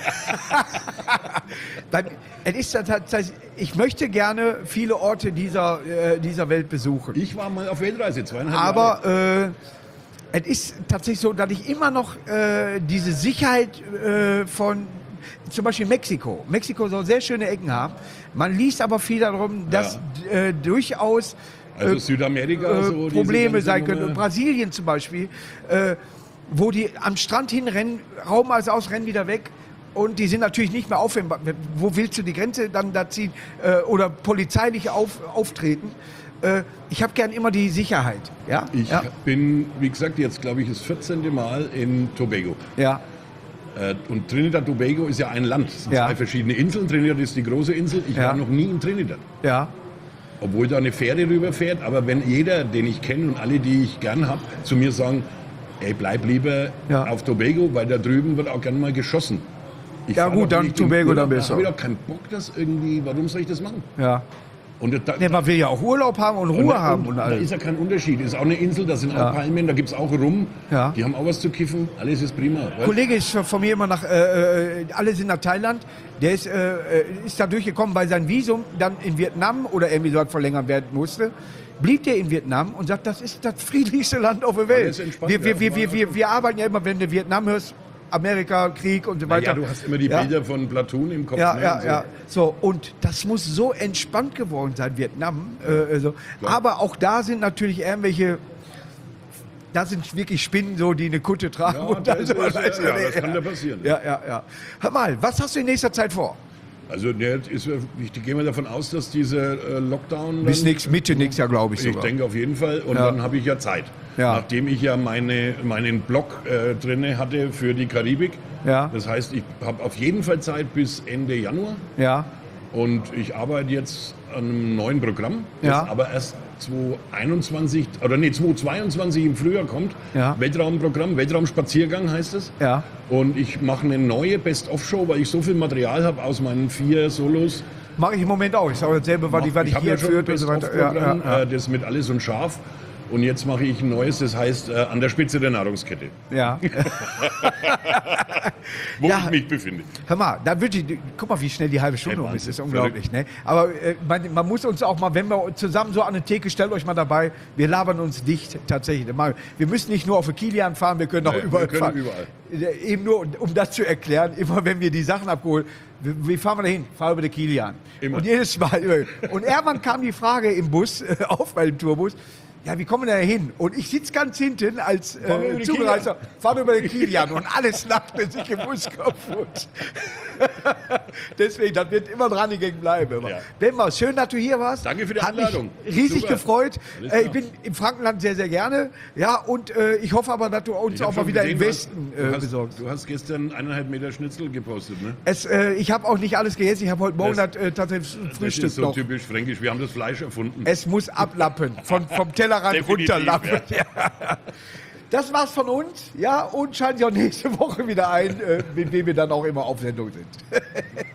Speaker 1: Dann, es ist das, das heißt, ich möchte gerne viele Orte dieser, äh, dieser Welt besuchen.
Speaker 2: Ich war mal auf Weltreise, zweieinhalb Jahre.
Speaker 1: Aber äh, es ist tatsächlich so, dass ich immer noch äh, diese Sicherheit äh, von zum Beispiel Mexiko. Mexiko soll sehr schöne Ecken haben. Man liest aber viel darum, dass äh, durchaus
Speaker 2: Also
Speaker 1: äh,
Speaker 2: Südamerika,
Speaker 1: äh,
Speaker 2: so diese
Speaker 1: Probleme
Speaker 2: ganze
Speaker 1: sein können.
Speaker 2: Nummer.
Speaker 1: Und Brasilien zum Beispiel, äh, wo die am Strand hinrennen, rauben alles aus, rennen wieder weg. Und die sind natürlich nicht mehr auffindbar. Wo willst du die Grenze dann da ziehen? Äh, oder polizeilich auf, auftreten? Äh, ich habe gern immer die Sicherheit. Ja?
Speaker 2: Ich
Speaker 1: ja.
Speaker 2: bin, wie gesagt, jetzt glaube ich das vierzehnte Mal in Tobago.
Speaker 1: Ja.
Speaker 2: Äh, Und Trinidad Tobago ist ja ein Land. Es sind
Speaker 1: Ja.
Speaker 2: zwei verschiedene Inseln. Trinidad ist die große Insel. Ich
Speaker 1: Ja.
Speaker 2: war noch nie in Trinidad.
Speaker 1: Ja.
Speaker 2: Obwohl da eine Fähre rüberfährt. Aber wenn jeder, den ich kenne und alle, die ich gern habe, zu mir sagen, ey, bleib lieber
Speaker 1: Ja.
Speaker 2: auf Tobago, weil da drüben wird auch gern mal geschossen. Ich
Speaker 1: Ja,
Speaker 2: fahr
Speaker 1: gut,
Speaker 2: doch
Speaker 1: dann
Speaker 2: nicht in
Speaker 1: Tobago,
Speaker 2: Urlaub,
Speaker 1: dann
Speaker 2: da
Speaker 1: besser.
Speaker 2: hab ich doch keinen Bock, das irgendwie, warum soll ich das machen?
Speaker 1: Ja.
Speaker 2: Und da,
Speaker 1: Nee, man will ja auch Urlaub haben und Ruhe
Speaker 2: und,
Speaker 1: haben
Speaker 2: und,
Speaker 1: und
Speaker 2: da
Speaker 1: alles.
Speaker 2: ist ja kein Unterschied. Ist auch eine Insel, da sind
Speaker 1: Ja.
Speaker 2: auch Palmen, da gibt es auch Rum.
Speaker 1: Ja.
Speaker 2: Die haben auch was zu kiffen. Alles ist prima.
Speaker 1: Ein
Speaker 2: weißt?
Speaker 1: Kollege ist von mir immer nach, äh, äh, alle sind nach Thailand. Der ist, äh, äh, ist da durchgekommen, weil sein Visum dann in Vietnam oder irgendwie so verlängert werden musste. Blieb der in Vietnam und sagt, das ist das friedlichste Land auf der Welt.
Speaker 2: Alles entspannt,
Speaker 1: Wir, wir,
Speaker 2: ja.
Speaker 1: wir, wir, wir, wir arbeiten ja immer, wenn du Vietnam hörst, Amerika, Krieg und so
Speaker 2: Na
Speaker 1: weiter.
Speaker 2: ja, du hast immer die
Speaker 1: Ja.
Speaker 2: Bilder von Platoon im Kopf.
Speaker 1: Ja,
Speaker 2: ne,
Speaker 1: ja,
Speaker 2: und so.
Speaker 1: ja. So, und das muss so entspannt geworden sein, Vietnam. Äh, so.
Speaker 2: Klar.
Speaker 1: Aber auch da sind natürlich irgendwelche, da sind wirklich Spinnen so, die eine Kutte tragen.
Speaker 2: Ja,
Speaker 1: und
Speaker 2: das
Speaker 1: dann
Speaker 2: ist-
Speaker 1: so,
Speaker 2: ja,
Speaker 1: weißt du,
Speaker 2: ja, das kann da passieren.
Speaker 1: Ja, ja, ja. Hör mal, was hast du in nächster Zeit vor?
Speaker 2: Also ne, ist, ich gehe mal davon aus, dass dieser äh, Lockdown...
Speaker 1: Bis
Speaker 2: dann-
Speaker 1: nächst, Mitte nächstes Jahr, glaube ich
Speaker 2: Ich
Speaker 1: sogar.
Speaker 2: denke auf jeden Fall. Und
Speaker 1: Ja.
Speaker 2: dann habe ich ja Zeit.
Speaker 1: Ja.
Speaker 2: Nachdem ich ja meine, meinen Blog äh, drinne hatte für die Karibik.
Speaker 1: Ja.
Speaker 2: Das heißt, ich habe auf jeden Fall Zeit bis Ende Januar.
Speaker 1: Ja,
Speaker 2: Und ich arbeite jetzt an einem neuen Programm, das
Speaker 1: Ja.
Speaker 2: aber erst zweitausendeinundzwanzig, oder nee, zweitausendzweiundzwanzig im Frühjahr kommt.
Speaker 1: Ja.
Speaker 2: Weltraumprogramm, Weltraumspaziergang heißt es.
Speaker 1: ja.
Speaker 2: Und ich mache eine neue Best-of-Show, weil ich so viel Material habe aus meinen vier Solos.
Speaker 1: Mache ich im Moment auch. Ich sage dasselbe, was ich, was ich
Speaker 2: habe
Speaker 1: hier
Speaker 2: ja schon ein
Speaker 1: führt und so weiter. Ja,
Speaker 2: Best-of-Programm,
Speaker 1: ja,
Speaker 2: äh, das mit alles und scharf. Und jetzt mache ich ein neues, das heißt äh, an der Spitze der Nahrungskette,
Speaker 1: ja.
Speaker 2: wo
Speaker 1: Ja.
Speaker 2: ich mich befinde.
Speaker 1: Hör mal, da würde ich, guck mal, wie schnell die halbe Stunde
Speaker 2: Hey,
Speaker 1: um ist. Das ist
Speaker 2: Wahnsinn.
Speaker 1: unglaublich, ne? Aber äh, man, man muss uns auch mal, wenn wir zusammen so an eine Theke, stellt euch mal dabei, wir labern uns dicht tatsächlich. Mal, wir müssen nicht nur auf den Kilian fahren, wir können auch
Speaker 2: Ja, wir
Speaker 1: überall
Speaker 2: können
Speaker 1: fahren.
Speaker 2: überall.
Speaker 1: Äh, Eben nur, um das zu erklären, immer wenn wir die Sachen abgeholt, wie, wie fahren wir dahin? Fahren über den Kilian.
Speaker 2: Immer.
Speaker 1: Und jedes Mal. Und irgendwann kam die Frage im Bus, äh, auf meinem Tourbus, ja, wie kommen wir da hin? Und ich sitze ganz hinten als
Speaker 2: Fahren wir über
Speaker 1: äh,
Speaker 2: den
Speaker 1: Zugereister, fahren über den Kilian und alles lachte sich im Bus kaputt. Deswegen, das wird immer dran gegangen bleiben.
Speaker 2: Ja.
Speaker 1: Bemba, schön, dass du hier warst.
Speaker 2: Danke für die
Speaker 1: Hat mich
Speaker 2: Einladung.
Speaker 1: riesig
Speaker 2: Super.
Speaker 1: gefreut.
Speaker 2: Alles
Speaker 1: Äh, ich
Speaker 2: klar.
Speaker 1: bin im Frankenland sehr, sehr gerne. Ja, und äh, ich hoffe aber, dass du uns
Speaker 2: Ich hab
Speaker 1: auch mal
Speaker 2: schon
Speaker 1: wieder
Speaker 2: gesehen,
Speaker 1: im
Speaker 2: du
Speaker 1: Westen
Speaker 2: hast- du
Speaker 1: äh,
Speaker 2: hast,
Speaker 1: besorgst.
Speaker 2: Du hast gestern eineinhalb Meter Schnitzel gepostet, ne?
Speaker 1: Es, äh, ich habe auch nicht alles gegessen. Ich habe heute Morgen das,
Speaker 2: Das-
Speaker 1: äh, tatsächlich
Speaker 2: Das
Speaker 1: Frühstück
Speaker 2: ist so
Speaker 1: noch.
Speaker 2: typisch fränkisch. Wir haben das Fleisch erfunden.
Speaker 1: Es muss ablappen, von, vom Tellerrand
Speaker 2: Definitiv,
Speaker 1: runterlappen. Ja. Das war's von uns, ja, und schalten Sie auch nächste Woche wieder ein, äh, mit wem wir dann auch immer auf Sendung sind.